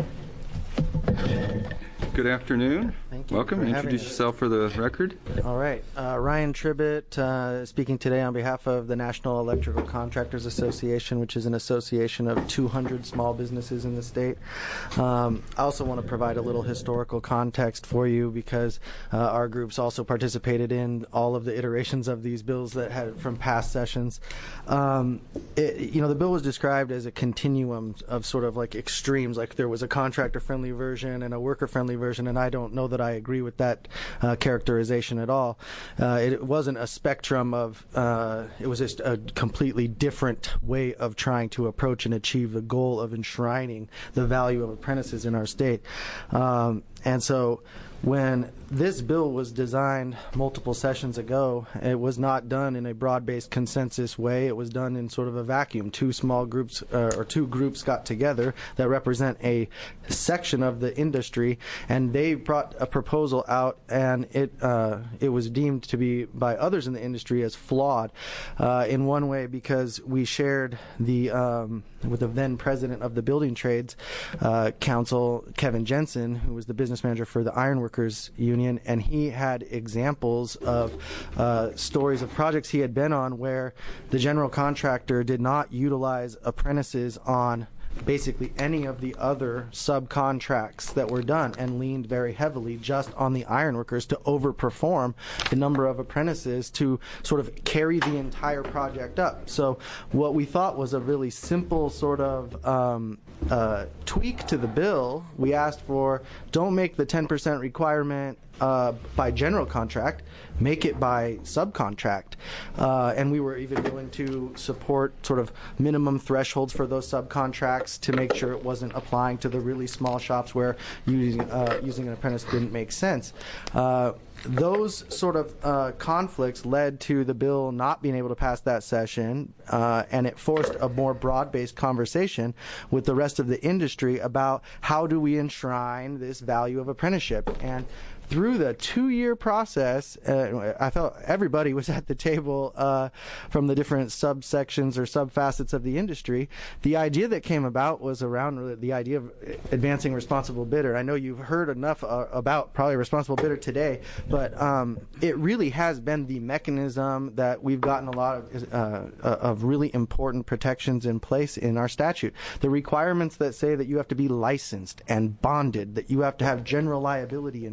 Good afternoon. Thank you. Welcome. for having Introduce us. yourself for the record. All right. Uh, Ryan Tribbett, uh, speaking today on behalf of the National Electrical Contractors Association, which is an association of two hundred small businesses in the state. Um, I also want to provide a little historical context for you, because uh, our groups also participated in all of the iterations of these bills that had from past sessions. Um, it, you know, the bill was described as a continuum of sort of like extremes, like there was a contractor-friendly version and a worker-friendly version, and I don't know that I agree with that uh, characterization at all. Uh, it, it wasn't a spectrum of, uh, it was just a completely different way of trying to approach and achieve the goal of enshrining the value of apprentices in our state. Um, and so when this bill was designed multiple sessions ago, it was not done in a broad-based consensus way. It was done in sort of a vacuum. Two small groups uh, or two groups got together that represent a section of the industry, and they brought a proposal out, and it uh, it was deemed to be by others in the industry as flawed uh, in one way, because we shared the um, with the then president of the Building Trades uh, Council, Kevin Jensen, who was the business manager for the Ironworkers Union, and he had examples of uh, stories of projects he had been on where the general contractor did not utilize apprentices on basically any of the other subcontracts that were done, and leaned very heavily just on the ironworkers to overperform the number of apprentices to sort of carry the entire project up. So what we thought was a really simple sort of um, uh, tweak to the bill, we asked for, don't make the ten percent requirement Uh, by general contract, make it by subcontract. Uh, and we were even willing to support sort of minimum thresholds for those subcontracts to make sure it wasn't applying to the really small shops where using, uh, using an apprentice didn't make sense. Uh, those sort of uh, conflicts led to the bill not being able to pass that session, uh, and it forced a more broad-based conversation with the rest of the industry about how do we enshrine this value of apprenticeship. And through the two-year process, uh, I felt everybody was at the table uh, from the different subsections or subfacets of the industry. The idea that came about was around the idea of advancing responsible bidder. I know you've heard enough uh, about probably responsible bidder today, but um, it really has been the mechanism that we've gotten a lot of, uh, of really important protections in place in our statute. The requirements that say that you have to be licensed and bonded, that you have to have general liability insurance,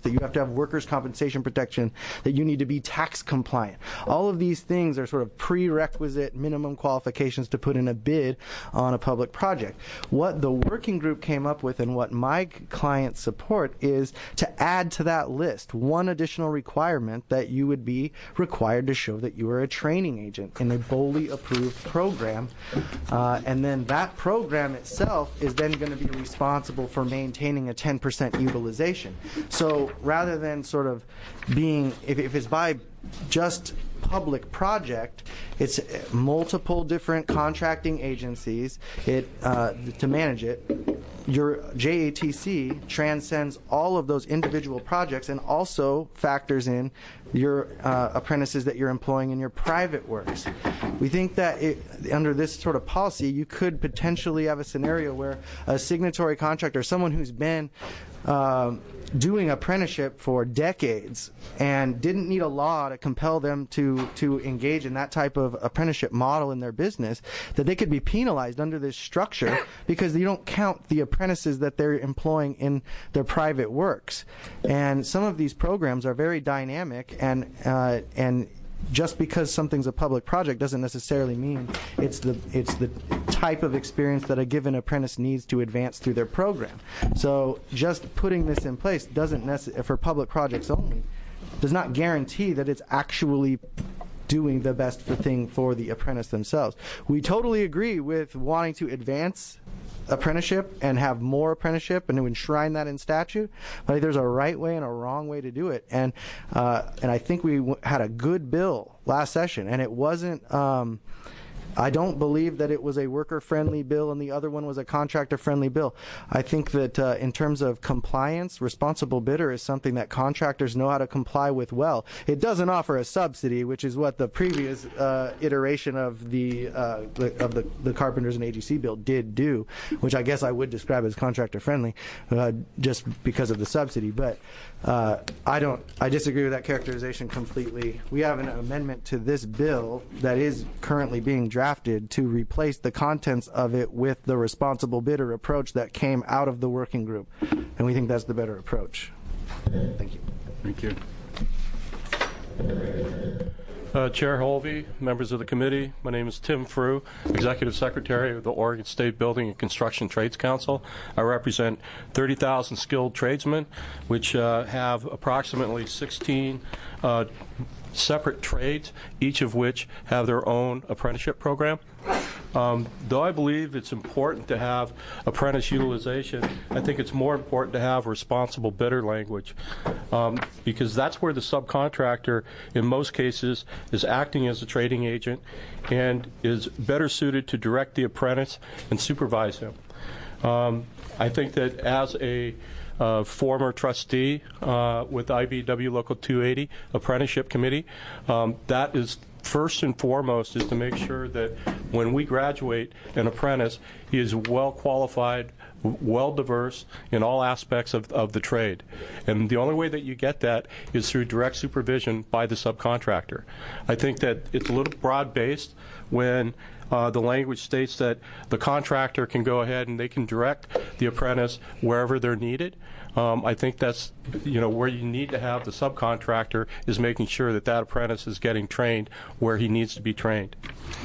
that you have to have workers' compensation protection, that you need to be tax compliant. All of these things are sort of prerequisite minimum qualifications to put in a bid on a public project. What the working group came up with and what my clients support is to add to that list one additional requirement that you would be required to show that you are a training agent in a B O L I approved program. Uh, and then that program itself is then going to be responsible for maintaining a ten percent utilization. So rather than sort of being, if, if it's by just public project, it's multiple different contracting agencies it uh, to manage it. Your J A T C transcends all of those individual projects and also factors in your uh, apprentices that you're employing in your private works. We think that it, under this sort of policy, you could potentially have a scenario where a signatory contractor, someone who's been uh, doing apprenticeship for decades and didn't need a law to compel them to to engage in that type of apprenticeship model in their business, that they could be penalized under this structure because you don't count the apprentices that they're employing in their private works. And some of these programs are very dynamic, and uh, and just because something's a public project doesn't necessarily mean it's the it's the type of experience that a given apprentice needs to advance through their program. So just putting this in place doesn't necessarily, for public projects only, does not guarantee that it's actually doing the best for thing for the apprentice themselves. We totally agree with wanting to advance apprenticeship and have more apprenticeship and to enshrine that in statute, but there's a right way and a wrong way to do it. And uh, and I think we w- had a good bill last session, and it wasn't um, I don't believe that it was a worker-friendly bill and the other one was a contractor-friendly bill. I think that uh, in terms of compliance, responsible bidder is something that contractors know how to comply with well. It doesn't offer a subsidy, which is what the previous uh, iteration of the, uh, the of the, the Carpenters and A G C bill did do, which I guess I would describe as contractor-friendly, uh, just because of the subsidy. But uh, I don't. I disagree with that characterization completely. We have an amendment to this bill that is currently being drafted. drafted to replace the contents of it with the responsible bidder approach that came out of the working group. And we think that's the better approach. Thank you. Thank you. Uh, Chair Holvey, members of the committee, my name is Tim Frew, Executive Secretary of the Oregon State Building and Construction Trades Council. I represent thirty thousand skilled tradesmen, which uh, have approximately sixteen uh, separate trades, each of which have their own apprenticeship program. Um, though I believe it's important to have apprentice utilization, I think it's more important to have responsible bidder language, um, because that's where the subcontractor, in most cases, is acting as a trading agent and is better suited to direct the apprentice and supervise him. Um, I think that as a Uh, former trustee uh, with I B W Local two eighty Apprenticeship Committee, um, that is first and foremost is to make sure that when we graduate an apprentice, he is well qualified, well diverse in all aspects of, of the trade. And the only way that you get that is through direct supervision by the subcontractor. I think that it's a little broad-based when Uh, the language states that the contractor can go ahead and they can direct the apprentice wherever they're needed. Um, I think that's, you know, where you need to have the subcontractor is making sure that that apprentice is getting trained where he needs to be trained.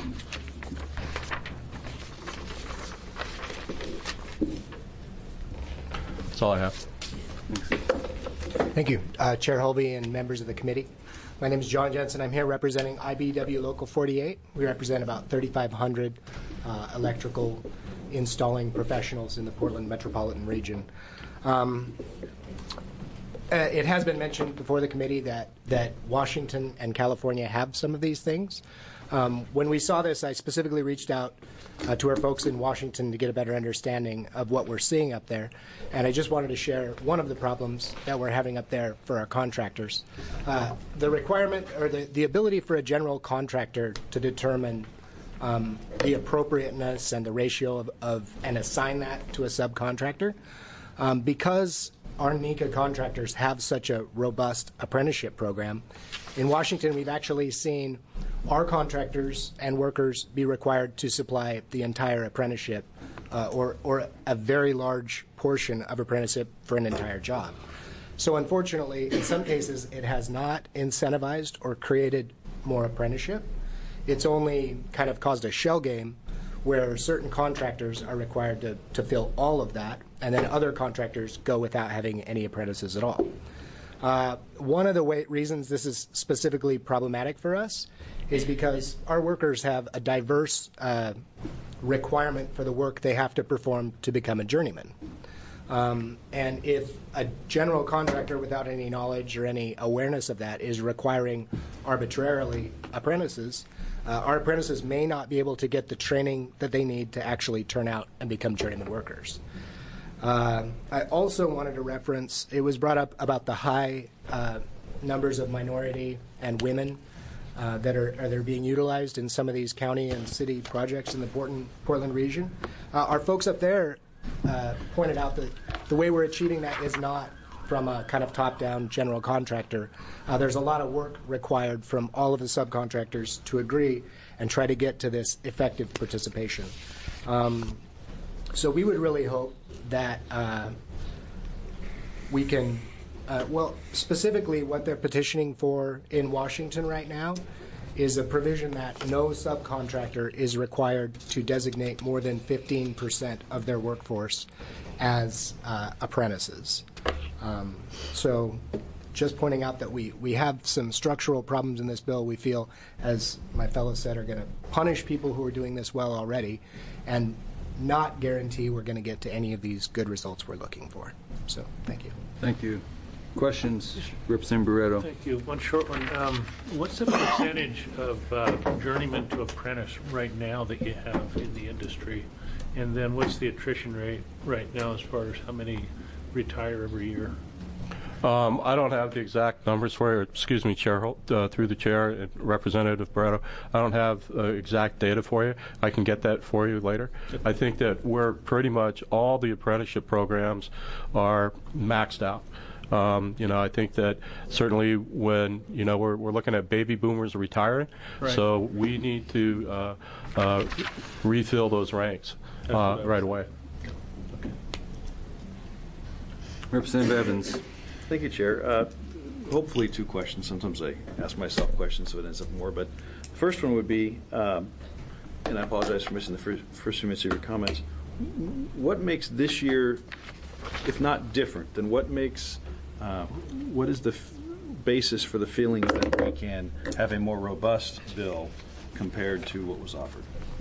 That's all I have. Thank you, uh, Chair Holvey and members of the committee. My name is John Jensen. I'm here representing I B W Local forty-eight. We represent about thirty-five hundred uh, electrical installing professionals in the Portland metropolitan region. Um, uh, it has been mentioned before the committee that, that Washington and California have some of these things. Um, when we saw this, I specifically reached out uh, to our folks in Washington to get a better understanding of what we're seeing up there. And I just wanted to share one of the problems that we're having up there for our contractors. Uh, the requirement or the, the ability for a general contractor to determine um, the appropriateness and the ratio of, of and assign that to a subcontractor. Um, because our NECA contractors have such a robust apprenticeship program, in Washington we've actually seen our contractors and workers be required to supply the entire apprenticeship uh, or, or a very large portion of apprenticeship for an entire job. So unfortunately, in some cases, it has not incentivized or created more apprenticeship. It's only kind of caused a shell game where certain contractors are required to, to fill all of that, and then other contractors go without having any apprentices at all. Uh, one of the way, reasons this is specifically problematic for us is because our workers have a diverse uh, requirement for the work they have to perform to become a journeyman. Um, and if a general contractor without any knowledge or any awareness of that is requiring arbitrarily apprentices, uh, our apprentices may not be able to get the training that they need to actually turn out and become journeyman workers. Uh, I also wanted to reference, it was brought up about the high uh, numbers of minority and women uh, that are, are they're being utilized in some of these county and city projects in the Portland, Portland region. Uh, our folks up there uh, pointed out that the way we're achieving that is not from a kind of top-down general contractor. Uh, there's a lot of work required from all of the subcontractors to agree and try to get to this effective participation. Um, so we would really hope that uh, we can, uh, well, specifically what they're petitioning for in Washington right now is a provision that no subcontractor is required to designate more than fifteen percent of their workforce as uh, apprentices. Um, so just pointing out that we, we have some structural problems in this bill we feel, as my fellows said, are going to punish people who are doing this well already and not guarantee we're going to get to any of these good results we're looking for. So thank you. Thank you. Questions? Representative Barreto. Thank you. One short one. Um, what's the percentage of uh, journeyman to apprentice right now that you have in the industry? And then what's the attrition rate right now as far as how many retire every year? Um, I don't have the exact numbers for you. Excuse me, Chair, uh, through the chair, and Representative Barreto. I don't have uh, exact data for you. I can get that for you later. I think that we're pretty much all the apprenticeship programs are maxed out. Um, you know, I think that certainly when, you know, we're, we're looking at baby boomers retiring, Right. so we need to uh, uh, refill those ranks uh, right away. Representative Evans. Thank you, Chair. Uh, hopefully two questions. Sometimes I ask myself questions, so it ends up more. But the first one would be, um, and I apologize for missing the first, first few minutes of your comments, what makes this year, if not different, then what makes, uh, what is the f- basis for the feeling that we can have a more robust bill compared to what was offered?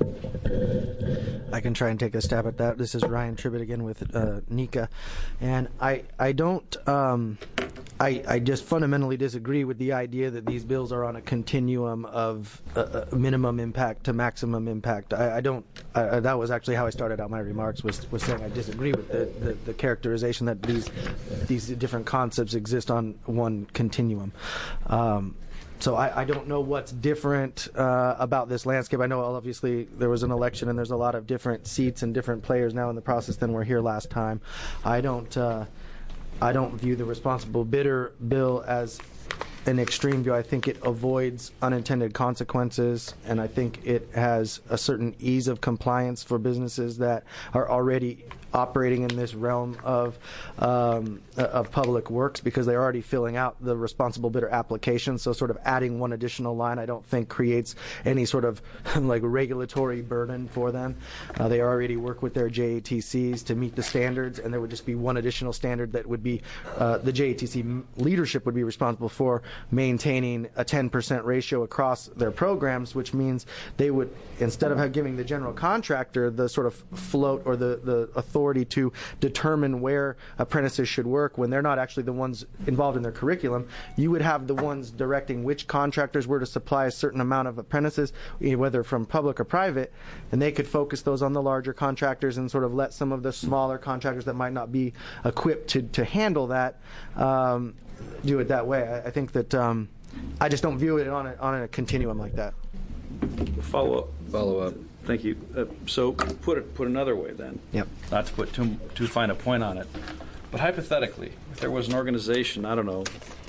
I can try and take a stab at that. This is Ryan Tribbett again with uh, NECA, and I I don't um, I I just fundamentally disagree with the idea that these bills are on a continuum of uh, minimum impact to maximum impact. I, I don't. I, that was actually how I started out my remarks. Was was saying I disagree with the, the, the characterization that these these different concepts exist on one continuum. Um, So I, I don't know what's different uh, about this landscape. I know obviously there was an election and there's a lot of different seats and different players now in the process than were here last time. I don't uh, I don't view the responsible bidder bill as an extreme view. I think it avoids unintended consequences, and I think it has a certain ease of compliance for businesses that are already operating in this realm of um, of public works, because they're already filling out the responsible bidder application. So sort of adding one additional line I don't think creates any sort of like regulatory burden for them. Uh, they already work with their J A T Cs to meet the standards, and there would just be one additional standard that would be uh, the J A T C leadership would be responsible for maintaining a ten percent ratio across their programs, which means they would, instead of giving the general contractor the sort of float or the, the authority to determine where apprentices should work when they're not actually the ones involved in their curriculum, you would have the ones directing which contractors were to supply a certain amount of apprentices, whether from public or private, and they could focus those on the larger contractors and sort of let some of the smaller contractors that might not be equipped to, to handle that um, do it that way. I, I think that um, I just don't view it on a, on a continuum like that. Follow up. Follow up. Thank you. Uh, so put it put another way then. Yep. Not to put too too fine a point on it, but hypothetically, if there was an organization, I don't know,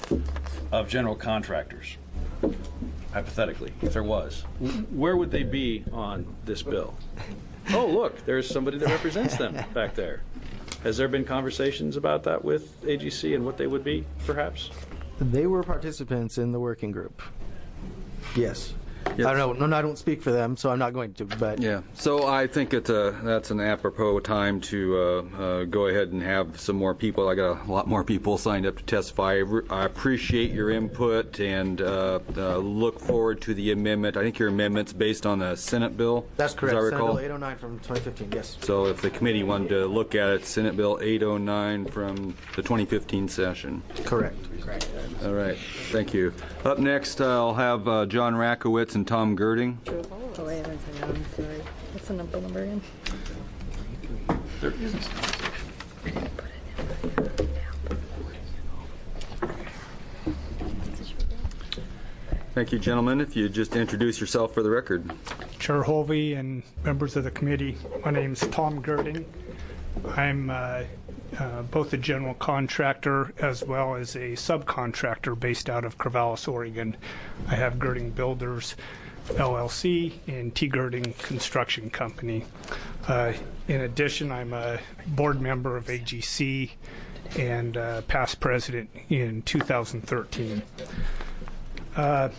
of general contractors, hypothetically, if there was, where would they be on this bill? Oh, look, there's somebody that represents them back there. Has there been conversations about that with A G C and what they would be, perhaps? They were participants in the working group. Yes. Yes. I don't know. No, I don't speak for them, so I'm not going to. But yeah, so I think it's a, that's an apropos time to uh, uh, go ahead and have some more people. I got a lot more people signed up to testify. I appreciate your input and uh, uh, look forward to the amendment. I think your amendment's based on the Senate bill. That's correct. As I Senate recall. Bill eight oh nine from twenty fifteen. Yes. So if the committee wanted to look at it, Senate Bill eight oh nine from the twenty fifteen session. Correct. Correct. All right. Thank you. Up next, uh, I'll have uh, John Rakowitz and Tom Girding. Oh, wait, I'm sorry. What's the number number again? There isn't. Thank you, gentlemen. If you just introduce yourself for the record. Chair Holvey and members of the committee, my name is Tom Girding. I'm uh, uh, both a general contractor as well as a subcontractor based out of Corvallis, Oregon. I have Girding Builders L L C and T. Girding Construction Company. Uh, in addition, I'm a board member of A G C and uh, past president in two thousand thirteen. Uh,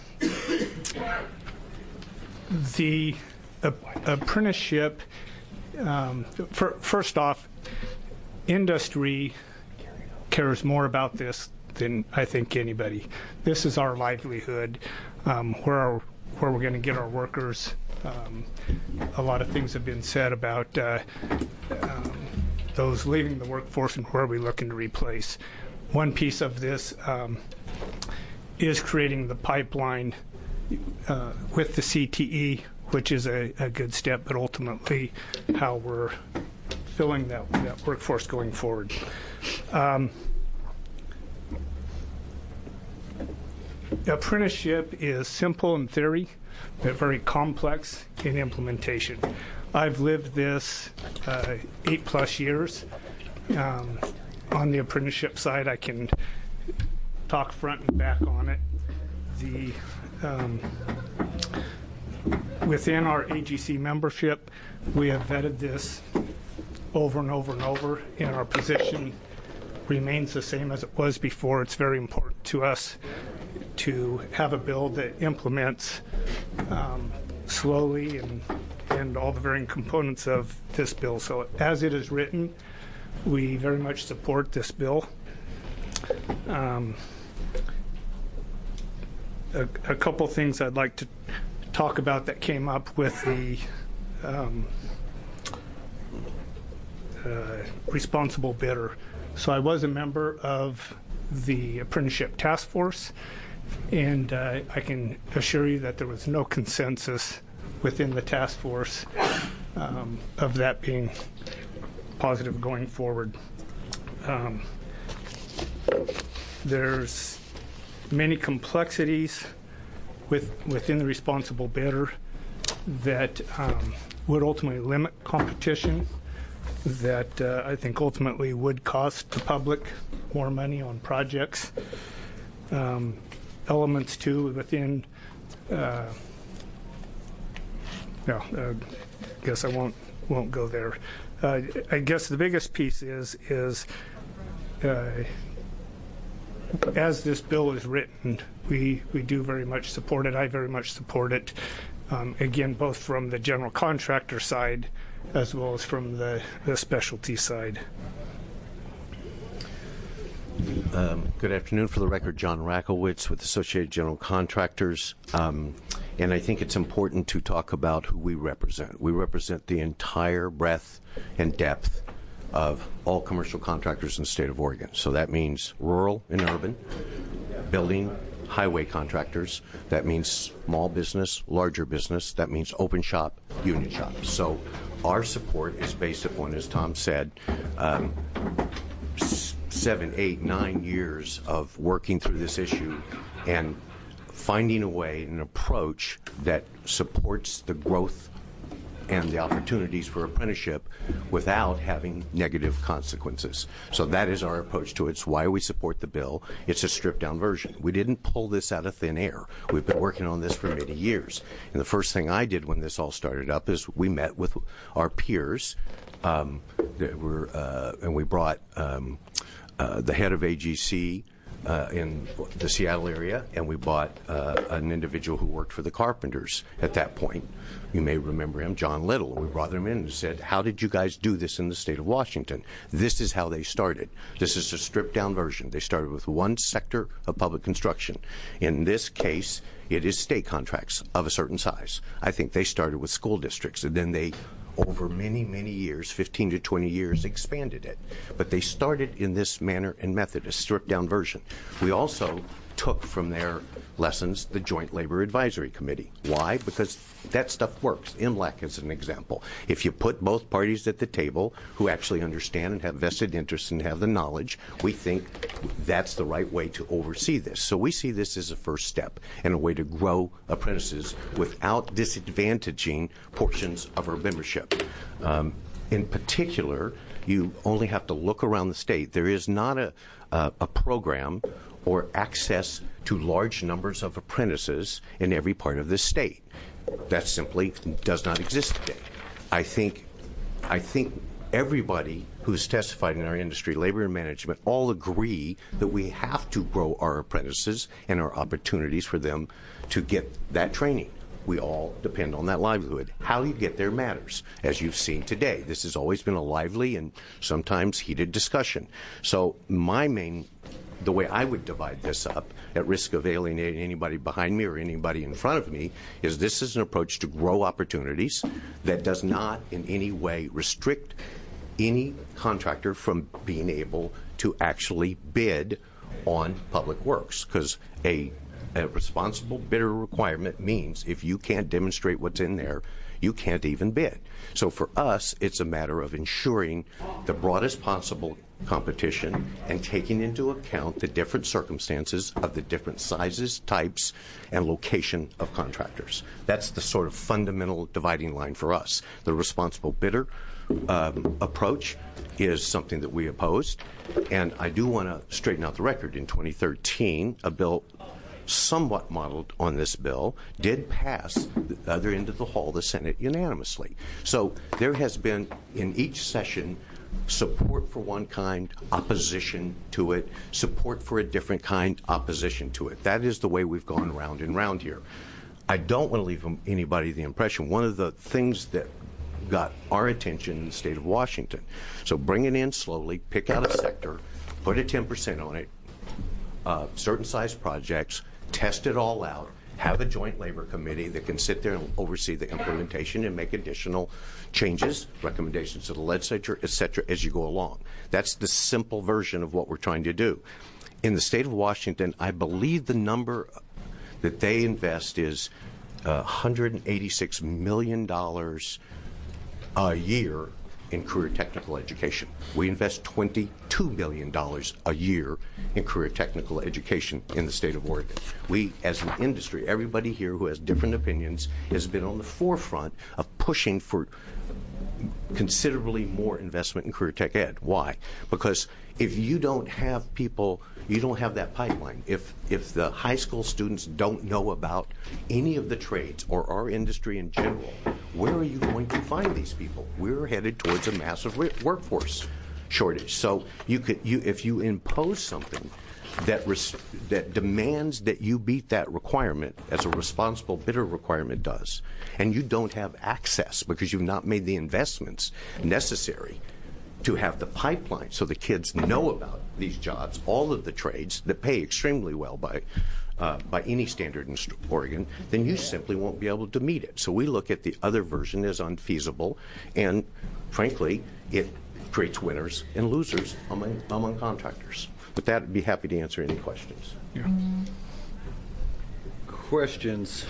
the uh, apprenticeship, um, for, first off, industry cares more about this than I think anybody. This is our livelihood, um, where our where we're going to get our workers. Um, a lot of things have been said about uh, um, those leaving the workforce and where we're looking to replace. One piece of this um, is creating the pipeline uh, with the C T E, which is a, a good step, but ultimately how we're filling that, that workforce going forward. Um, Apprenticeship is simple in theory, but very complex in implementation. I've lived this uh, eight plus years. Um, on the apprenticeship side, I can talk front and back on it. The um, within our A G C membership, we have vetted this over and over and over, and our position remains the same as it was before. It's very important to us to have a bill that implements um, slowly and and all the varying components of this bill. So as it is written, we very much support this bill. Um, a, a couple things I'd like to talk about that came up with the um, uh, responsible bidder. So I was a member of the apprenticeship task force, and uh, I can assure you that there was no consensus within the task force um, of that being positive going forward. Um, there's many complexities with, within the responsible bidder that um, would ultimately limit competition, that uh, I think ultimately would cost the public more money on projects. Um, elements too within, uh, no, uh, guess I won't won't go there. Uh, I guess the biggest piece is is uh, as this bill is written, we we do very much support it. I very much support it. Um, again, both from the general contractor side as well as from the, the specialty side. Um, good afternoon. For the record, John Rakowitz with Associated General Contractors. Um, and I think it's important to talk about who we represent. We represent the entire breadth and depth of all commercial contractors in the state of Oregon. So that means rural and urban, building, highway contractors. That means small business, larger business. That means open shop, union shop. So our support is based upon, as Tom said, um, seven, eight, nine years of working through this issue and finding a way, an approach that supports the growth and the opportunities for apprenticeship without having negative consequences. So that is our approach to it. It's why we support the bill. It's a stripped-down version. We didn't pull this out of thin air. We've been working on this for many years. And the first thing I did when this all started up is we met with our peers Um, that were, uh, and we brought um, uh, the head of A G C uh, in the Seattle area, and we brought uh, an individual who worked for the Carpenters at that point. You may remember him, John Little. We brought him in and said, how did you guys do this in the state of Washington? This is how they started. This is a stripped-down version. They started with one sector of public construction. In this case, it is state contracts of a certain size. I think they started with school districts, and then they, over many, many years, fifteen to twenty years, expanded it. But they started in this manner and method, a stripped-down version. We also took from their lessons the Joint Labor Advisory Committee. Why? Because that stuff works. I M L A C is an example. If you put both parties at the table who actually understand and have vested interests and have the knowledge, we think that's the right way to oversee this. So we see this as a first step and a way to grow apprentices without disadvantaging portions of our membership. Um, in particular, you only have to look around the state. There is not a, a, a program or access to large numbers of apprentices in every part of the state. That simply does not exist today. I think, I think everybody who's testified in our industry, labor and management, all agree that we have to grow our apprentices and our opportunities for them to get that training. We all depend on that livelihood. How you get there matters, as you've seen today. This has always been a lively and sometimes heated discussion. So my main the way I would divide this up, at risk of alienating anybody behind me or anybody in front of me, is this is an approach to grow opportunities that does not in any way restrict any contractor from being able to actually bid on public works, because a, a responsible bidder requirement means if you can't demonstrate what's in there, you can't even bid. So for us, it's a matter of ensuring the broadest possible competition and taking into account the different circumstances of the different sizes, types, and location of contractors. That's the sort of fundamental dividing line for us. The responsible bidder um, approach is something that we opposed, and I do want to straighten out the record. In twenty thirteen, a bill somewhat modeled on this bill did pass the other end of the hall, the Senate, unanimously. So there has been, in each session, support for one kind, opposition to it, support for a different kind, opposition to it. That is the way we've gone round and round here. I don't want to leave anybody the impression. One of the things that got our attention in the state of Washington, so bring it in slowly, pick out a sector, put a ten percent on it, uh, certain size projects, test it all out, have a joint labor committee that can sit there and oversee the implementation and make additional changes, recommendations to the legislature, et cetera, as you go along. That's the simple version of what we're trying to do. In the state of Washington, I believe the number that they invest is uh, one hundred eighty-six million dollars a year in career technical education. We invest twenty-two million dollars a year in career technical education in the state of Oregon. We, as an industry, everybody here who has different opinions has been on the forefront of pushing for considerably more investment in career tech ed. Why? Because if you don't have people, you don't have that pipeline. If if the high school students don't know about any of the trades or our industry in general, where are you going to find these people? We're headed towards a massive workforce shortage. So you could, you if you impose something that res, that demands that you beat that requirement, as a responsible bidder requirement does, and you don't have access because you've not made the investments necessary to have the pipeline so the kids know about these jobs, all of the trades that pay extremely well by uh, by any standard in Oregon, then you simply won't be able to meet it. So we look at the other version as unfeasible, and frankly, it creates winners and losers among, among contractors. With that, I'd be happy to answer any questions. Yeah. Questions?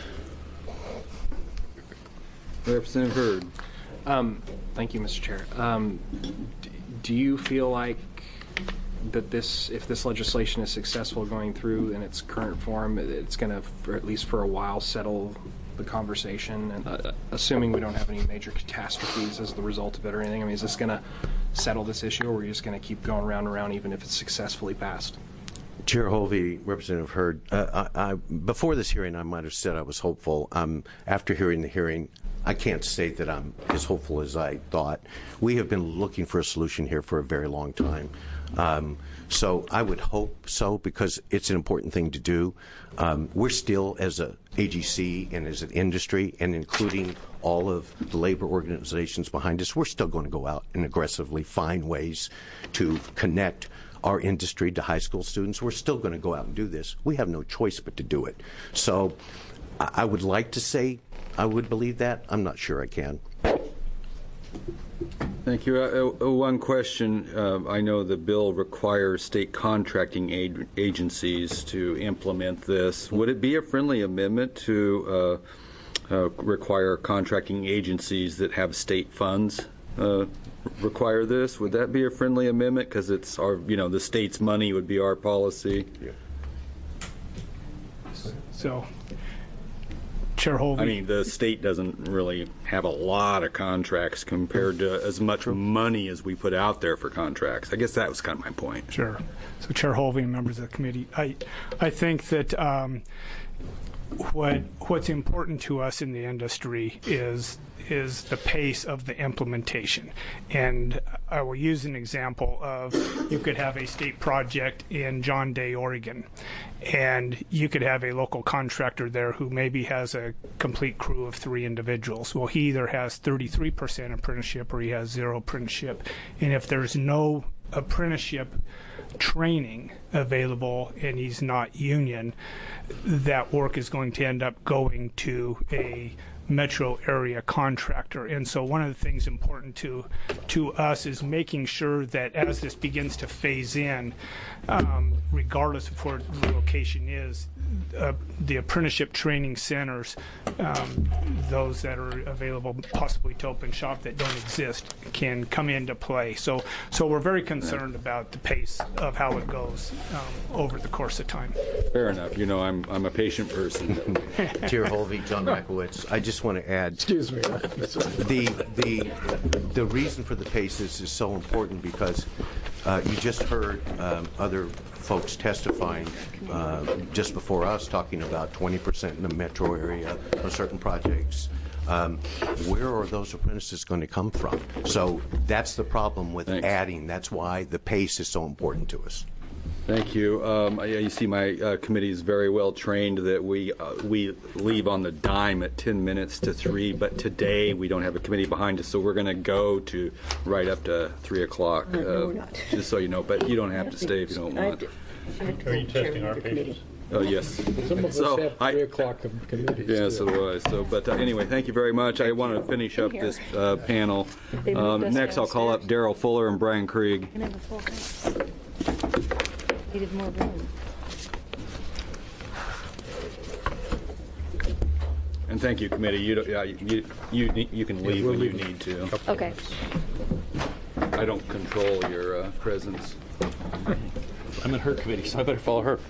Representative Hurd. Um, thank you, Mister Chair. Um, d- do you feel like that this, if this legislation is successful going through in its current form, it's going to, at least for a while, settle the conversation? And uh, assuming we don't have any major catastrophes as the result of it or anything, I mean, is this going to settle this issue, or are we just going to keep going round and round even if it's successfully passed? Chair Holvey, Representative Hurd, uh, I, I, before this hearing, I might have said I was hopeful. Um, after hearing the hearing, I can't say that I'm as hopeful as I thought. We have been looking for a solution here for a very long time. Um, so I would hope so, because it's an important thing to do. Um, we're still, as a A G C and as an industry, and including all of the labor organizations behind us, we're still going to go out and aggressively find ways to connect our industry to high school students. We're still going to go out and do this. We have no choice but to do it. So I, I would like to say I would believe that. I'm not sure I can. Thank you. Uh, uh, one question. Uh, I know the bill requires state contracting aid agencies to implement this. Would it be a friendly amendment to uh, uh, require contracting agencies that have state funds uh, require this? Would that be a friendly amendment? Because it's our, you know, the state's money would be our policy. Yeah. So, Chair Holvey. I mean, the state doesn't really have a lot of contracts compared to as much money as we put out there for contracts. I guess that was kind of my point. Sure. So, Chair Holvey and members of the committee, I, I think that um, what what's important to us in the industry is is the pace of the implementation. And I will use an example of, you could have a state project in John Day, Oregon, and you could have a local contractor there who maybe has a complete crew of three individuals. Well, he either has thirty-three percent apprenticeship or he has zero apprenticeship. And if there's no apprenticeship training available and he's not union, that work is going to end up going to a metro area contractor. And so one of the things important to to us is making sure that as this begins to phase in, um, regardless of where the location is, uh, the apprenticeship training centers, um, those that are available possibly to open shop that don't exist, can come into play. So so we're very concerned about the pace of how it goes um, over the course of time. Fair enough. You know, I'm I'm a patient person. Chair Holvey, John Rakowitz, I just want to add. Excuse me. the the the reason for the pace is, is so important because uh, you just heard um, other folks testifying uh, just before us talking about twenty percent in the metro area of certain projects. Um, where are those apprentices going to come from? So that's the problem with Thanks. adding. That's why the pace is so important to us. Thank you. Um, you see, my uh, committee is very well trained that we uh, we leave on the dime at ten minutes to three. But today we don't have a committee behind us, so we're going to go to right up to three o'clock. Uh, no, we're not. Just so you know, but you don't have to stay if you don't want. Are you testing our patience? Oh yes. Some of us so have I, three o'clock committees. Yeah, so do I. So, but uh, anyway, thank you very much. I want to finish up this uh, panel. Um, next, I'll call up Daryl Fuller and Brian Krieg. Needed more room. And thank you, committee. You yeah, you you you can leave yeah, when leaving. you need to. Okay. I don't control your uh, presence. I'm in her committee, so I better follow her.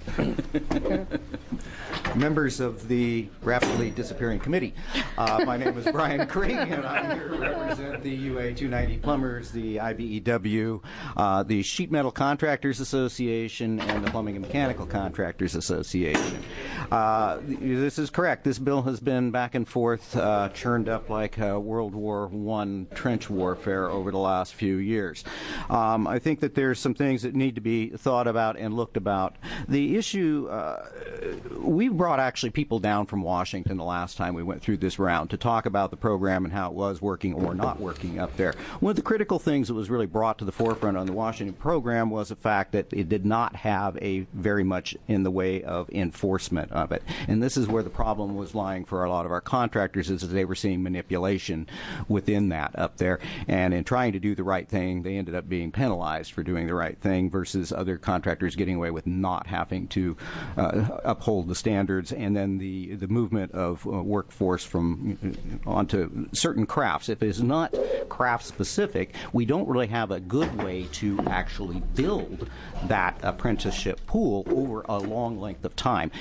Members of the rapidly disappearing committee. Uh, my name is Brian Krieg, and I'm here to represent the U A two ninety Plumbers, the I B E W, uh, the Sheet Metal Contractors Association, and the Plumbing and Mechanical Contractors Association. Uh, this is correct. This bill has been back and forth, uh, churned up like uh, World War One trench warfare over the last few years. Um, I think that there's some things that need to be thought about and looked about. The issue, uh, we brought actually people down from Washington the last time we went through this round to talk about the program and how it was working or not working up there. One of the critical things that was really brought to the forefront on the Washington program was the fact that it did not have a very much in the way of enforcement of it. And this is where the problem was lying for a lot of our contractors, is that they were seeing manipulation within that up there. And in trying to do the right thing, they ended up being penalized for doing the right thing versus other contractors getting away with not having to uh, uphold the standards. And then the, the movement of uh, workforce from uh, onto certain crafts. If it's not craft specific, we don't really have a good way to actually build that apprenticeship pool over a long length of time. And I think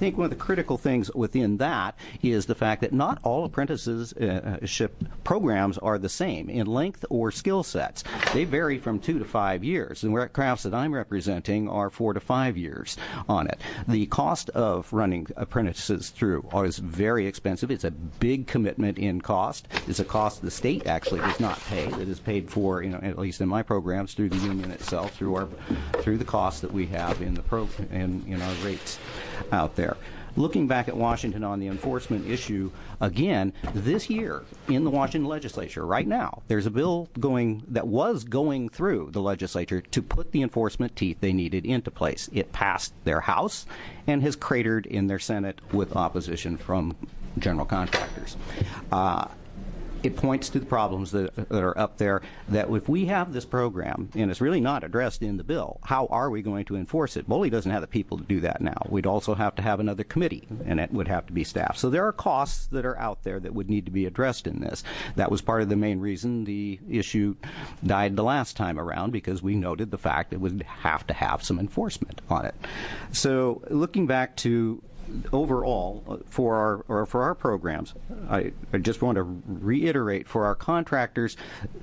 think one of the critical things within that is the fact that not all apprenticeship programs are the same in length or skill sets. They vary from two to five years, and crafts that I'm representing are four to five years on it. The cost of running apprentices through is very expensive. It's a big commitment in cost. It's a cost the state actually does not pay. That is paid for, you know, at least in my programs, through the union itself, through our, through the costs that we have in the pro, in, in our rates out there. Looking back at Washington on the enforcement issue, again, this year in the Washington legislature, right now, there's a bill going that was going through the legislature to put the enforcement teeth they needed into place. It passed their House and has cratered in their Senate with opposition from general contractors. Uh, It points to the problems that, that are up there, that if we have this program, and it's really not addressed in the bill, how are we going to enforce it? Boley doesn't have the people to do that now. We'd also have to have another committee, and it would have to be staffed. So there are costs that are out there that would need to be addressed in this. That was part of the main reason the issue died the last time around, because we noted the fact that we'd have to have some enforcement on it. So looking back to overall for our or for our programs, I, I just want to reiterate for our contractors,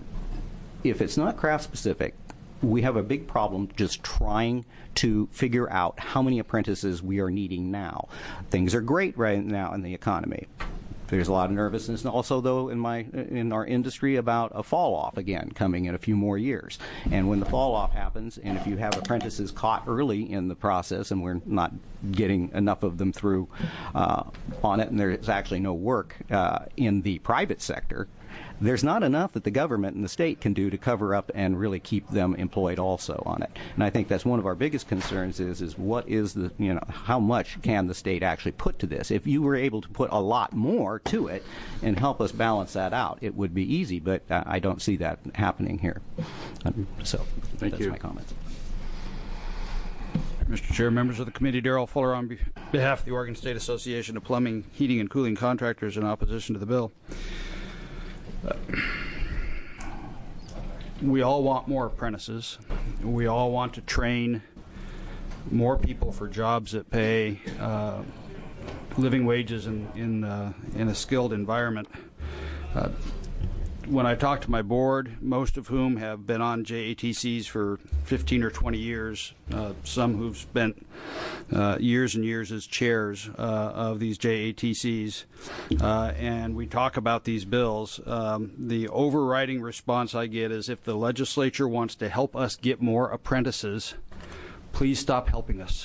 if it's not craft specific, we have a big problem just trying to figure out how many apprentices we are needing now. Things are great right now in the economy. There's a lot of nervousness also, though, in my in our industry about a fall off again coming in a few more years. And when the fall off happens, and if you have apprentices caught early in the process, and we're not getting enough of them through uh, on it, and there's actually no work uh, in the private sector, there's not enough that the government and the state can do to cover up and really keep them employed also on it. And I think that's one of our biggest concerns is, is what is the, you know, how much can the state actually put to this? If you were able to put a lot more to it and help us balance that out, it would be easy, but uh, I don't see that happening here. Um, so Thank that's you. my comments. Mister Chair, members of the committee, Darrell Fuller on be- behalf of the Oregon State Association of Plumbing, Heating, and Cooling Contractors in opposition to the bill. Uh, we all want more apprentices. We all want to train more people for jobs that pay uh, living wages in in, uh, in a skilled environment. Uh, when I talk to my board, most of whom have been on J A T Cs for fifteen or twenty years, uh, some who've spent uh, years and years as chairs uh, of these J A T Cs, uh, and we talk about these bills, um, the overriding response I get is, if the legislature wants to help us get more apprentices, please stop helping us.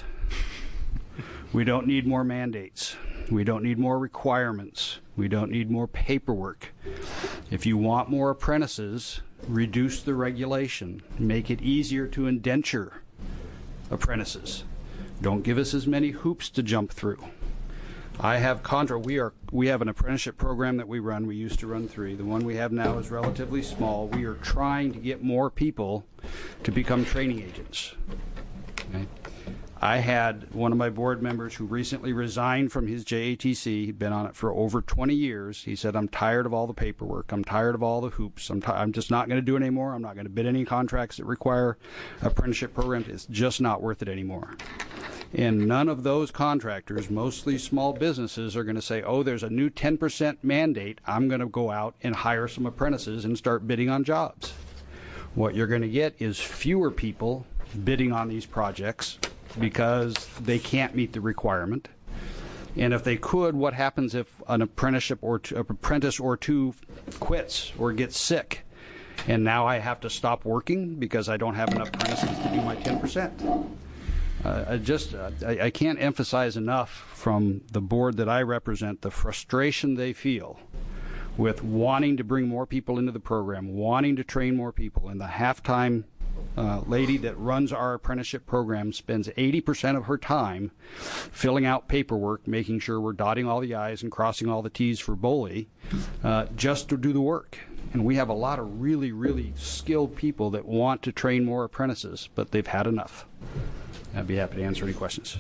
We don't need more mandates. We don't need more requirements. We don't need more paperwork. If you want more apprentices, reduce the regulation. Make it easier to indenture apprentices. Don't give us as many hoops to jump through. I have contra. We are. We have an apprenticeship program that we run. We used to run three. The one we have now is relatively small. We are trying to get more people to become training agents. Okay? I had one of my board members who recently resigned from his J A T C. He'd been on it for over twenty years. He said, I'm tired of all the paperwork. I'm tired of all the hoops. I'm, t- I'm just not going to do it anymore. I'm not going to bid any contracts that require apprenticeship programs. It's just not worth it anymore. And none of those contractors, mostly small businesses, are going to say, oh, there's a new ten percent mandate. I'm going to go out and hire some apprentices and start bidding on jobs. What you're going to get is fewer people bidding on these projects because they can't meet the requirement. And if they could, what happens if an apprenticeship or two, an apprentice or two quits or gets sick? And now I have to stop working because I don't have enough apprentices to do my ten percent. Uh, I just, uh, I, I can't emphasize enough from the board that I represent the frustration they feel with wanting to bring more people into the program, wanting to train more people. And the half-time uh, lady that runs our apprenticeship program spends eighty percent of her time filling out paperwork, making sure we're dotting all the I's and crossing all the T's for Boley, uh, just to do the work. And we have a lot of really, really skilled people that want to train more apprentices, but they've had enough. I'd be happy to answer any questions.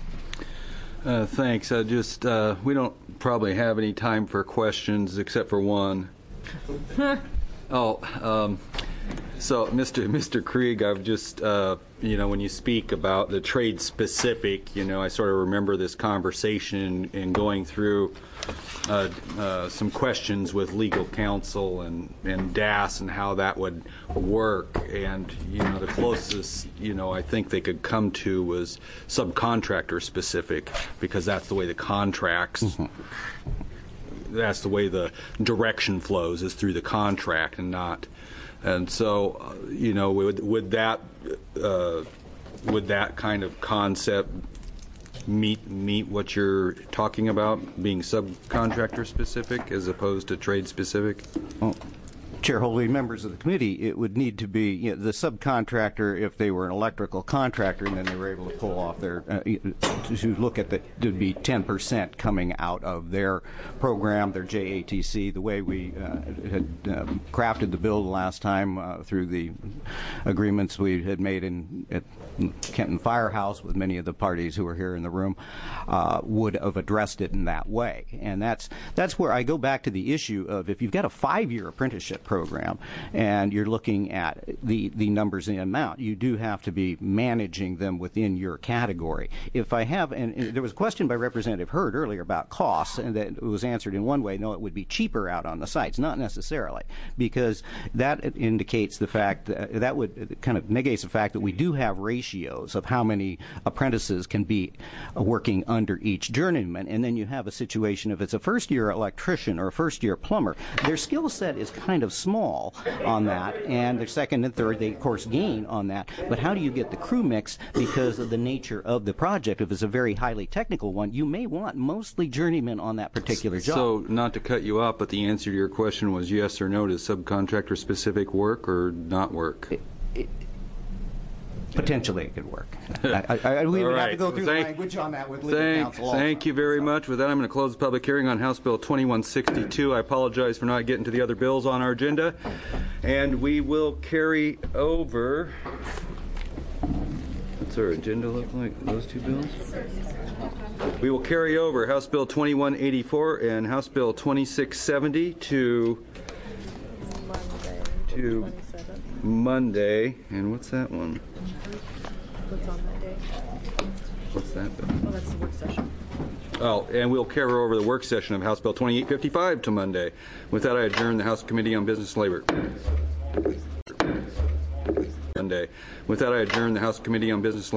Uh, thanks. I just uh, we don't probably have any time for questions except for one. oh, um, So, Mister Mister Krieg, I've just, uh, you know, when you speak about the trade specific, you know, I sort of remember this conversation and going through uh, uh, some questions with legal counsel and, and D A S and how that would work. And, you know, the closest, you know, I think they could come to was subcontractor specific, because that's the way the contracts, mm-hmm. that's the way the direction flows, is through the contract and not. And so, uh, you know, would, would that uh, would that kind of concept meet meet what you're talking about, being subcontractor specific as opposed to trade specific? Well, Chair Holding, members of the committee, it would need to be, you know, the subcontractor, if they were an electrical contractor and then they were able to pull off their, uh, to look at the, to be ten percent coming out of their program, their J A T C, the way we uh, had uh, crafted the bill the last time uh, through the agreements we had made in at Kenton Firehouse with many of the parties who are here in the room, uh, would have addressed it in that way. And that's, that's where I go back to the issue of, if you've got a five-year apprenticeship program and you're looking at the, the numbers and amount, you do have to be managing them within your category. If I have, and, and there was a question by Representative Hurd earlier about costs, and that it was answered in one way, no, it would be cheaper out on the sites. Not necessarily, because that indicates the fact that, that would kind of negates the fact that we do have ratios of how many apprentices can be working under each journeyman, and then you have a situation, if it's a first-year electrician or a first-year plumber, their skill set is kind of small on that, and the second and third, they of course gain on that. But how do you get the crew mix? Because of the nature of the project, if it's a very highly technical one, you may want mostly journeymen on that particular job. So, not to cut you off, but the answer to your question was yes or no to subcontractor specific work or not work? It, it, Potentially it could work. I, I, I, we would right. have to go through thank, the language on that with legal thank, counsel. Thank you very much. With that, I'm going to close the public hearing on House Bill twenty-one sixty-two. I apologize for not getting to the other bills on our agenda. And we will carry over... What's our agenda look like, those two bills? We will carry over House Bill twenty-one eighty-four and House Bill twenty-six seventy to... Monday. to Monday. And what's that one? What's on that day? What's that bill? Oh, that's the work session. Oh, and we'll carry over the work session of House Bill twenty-eight fifty-five to Monday. With that, I adjourn the House Committee on Business and Labor. Monday. With that, I adjourn the House Committee on Business and Labor.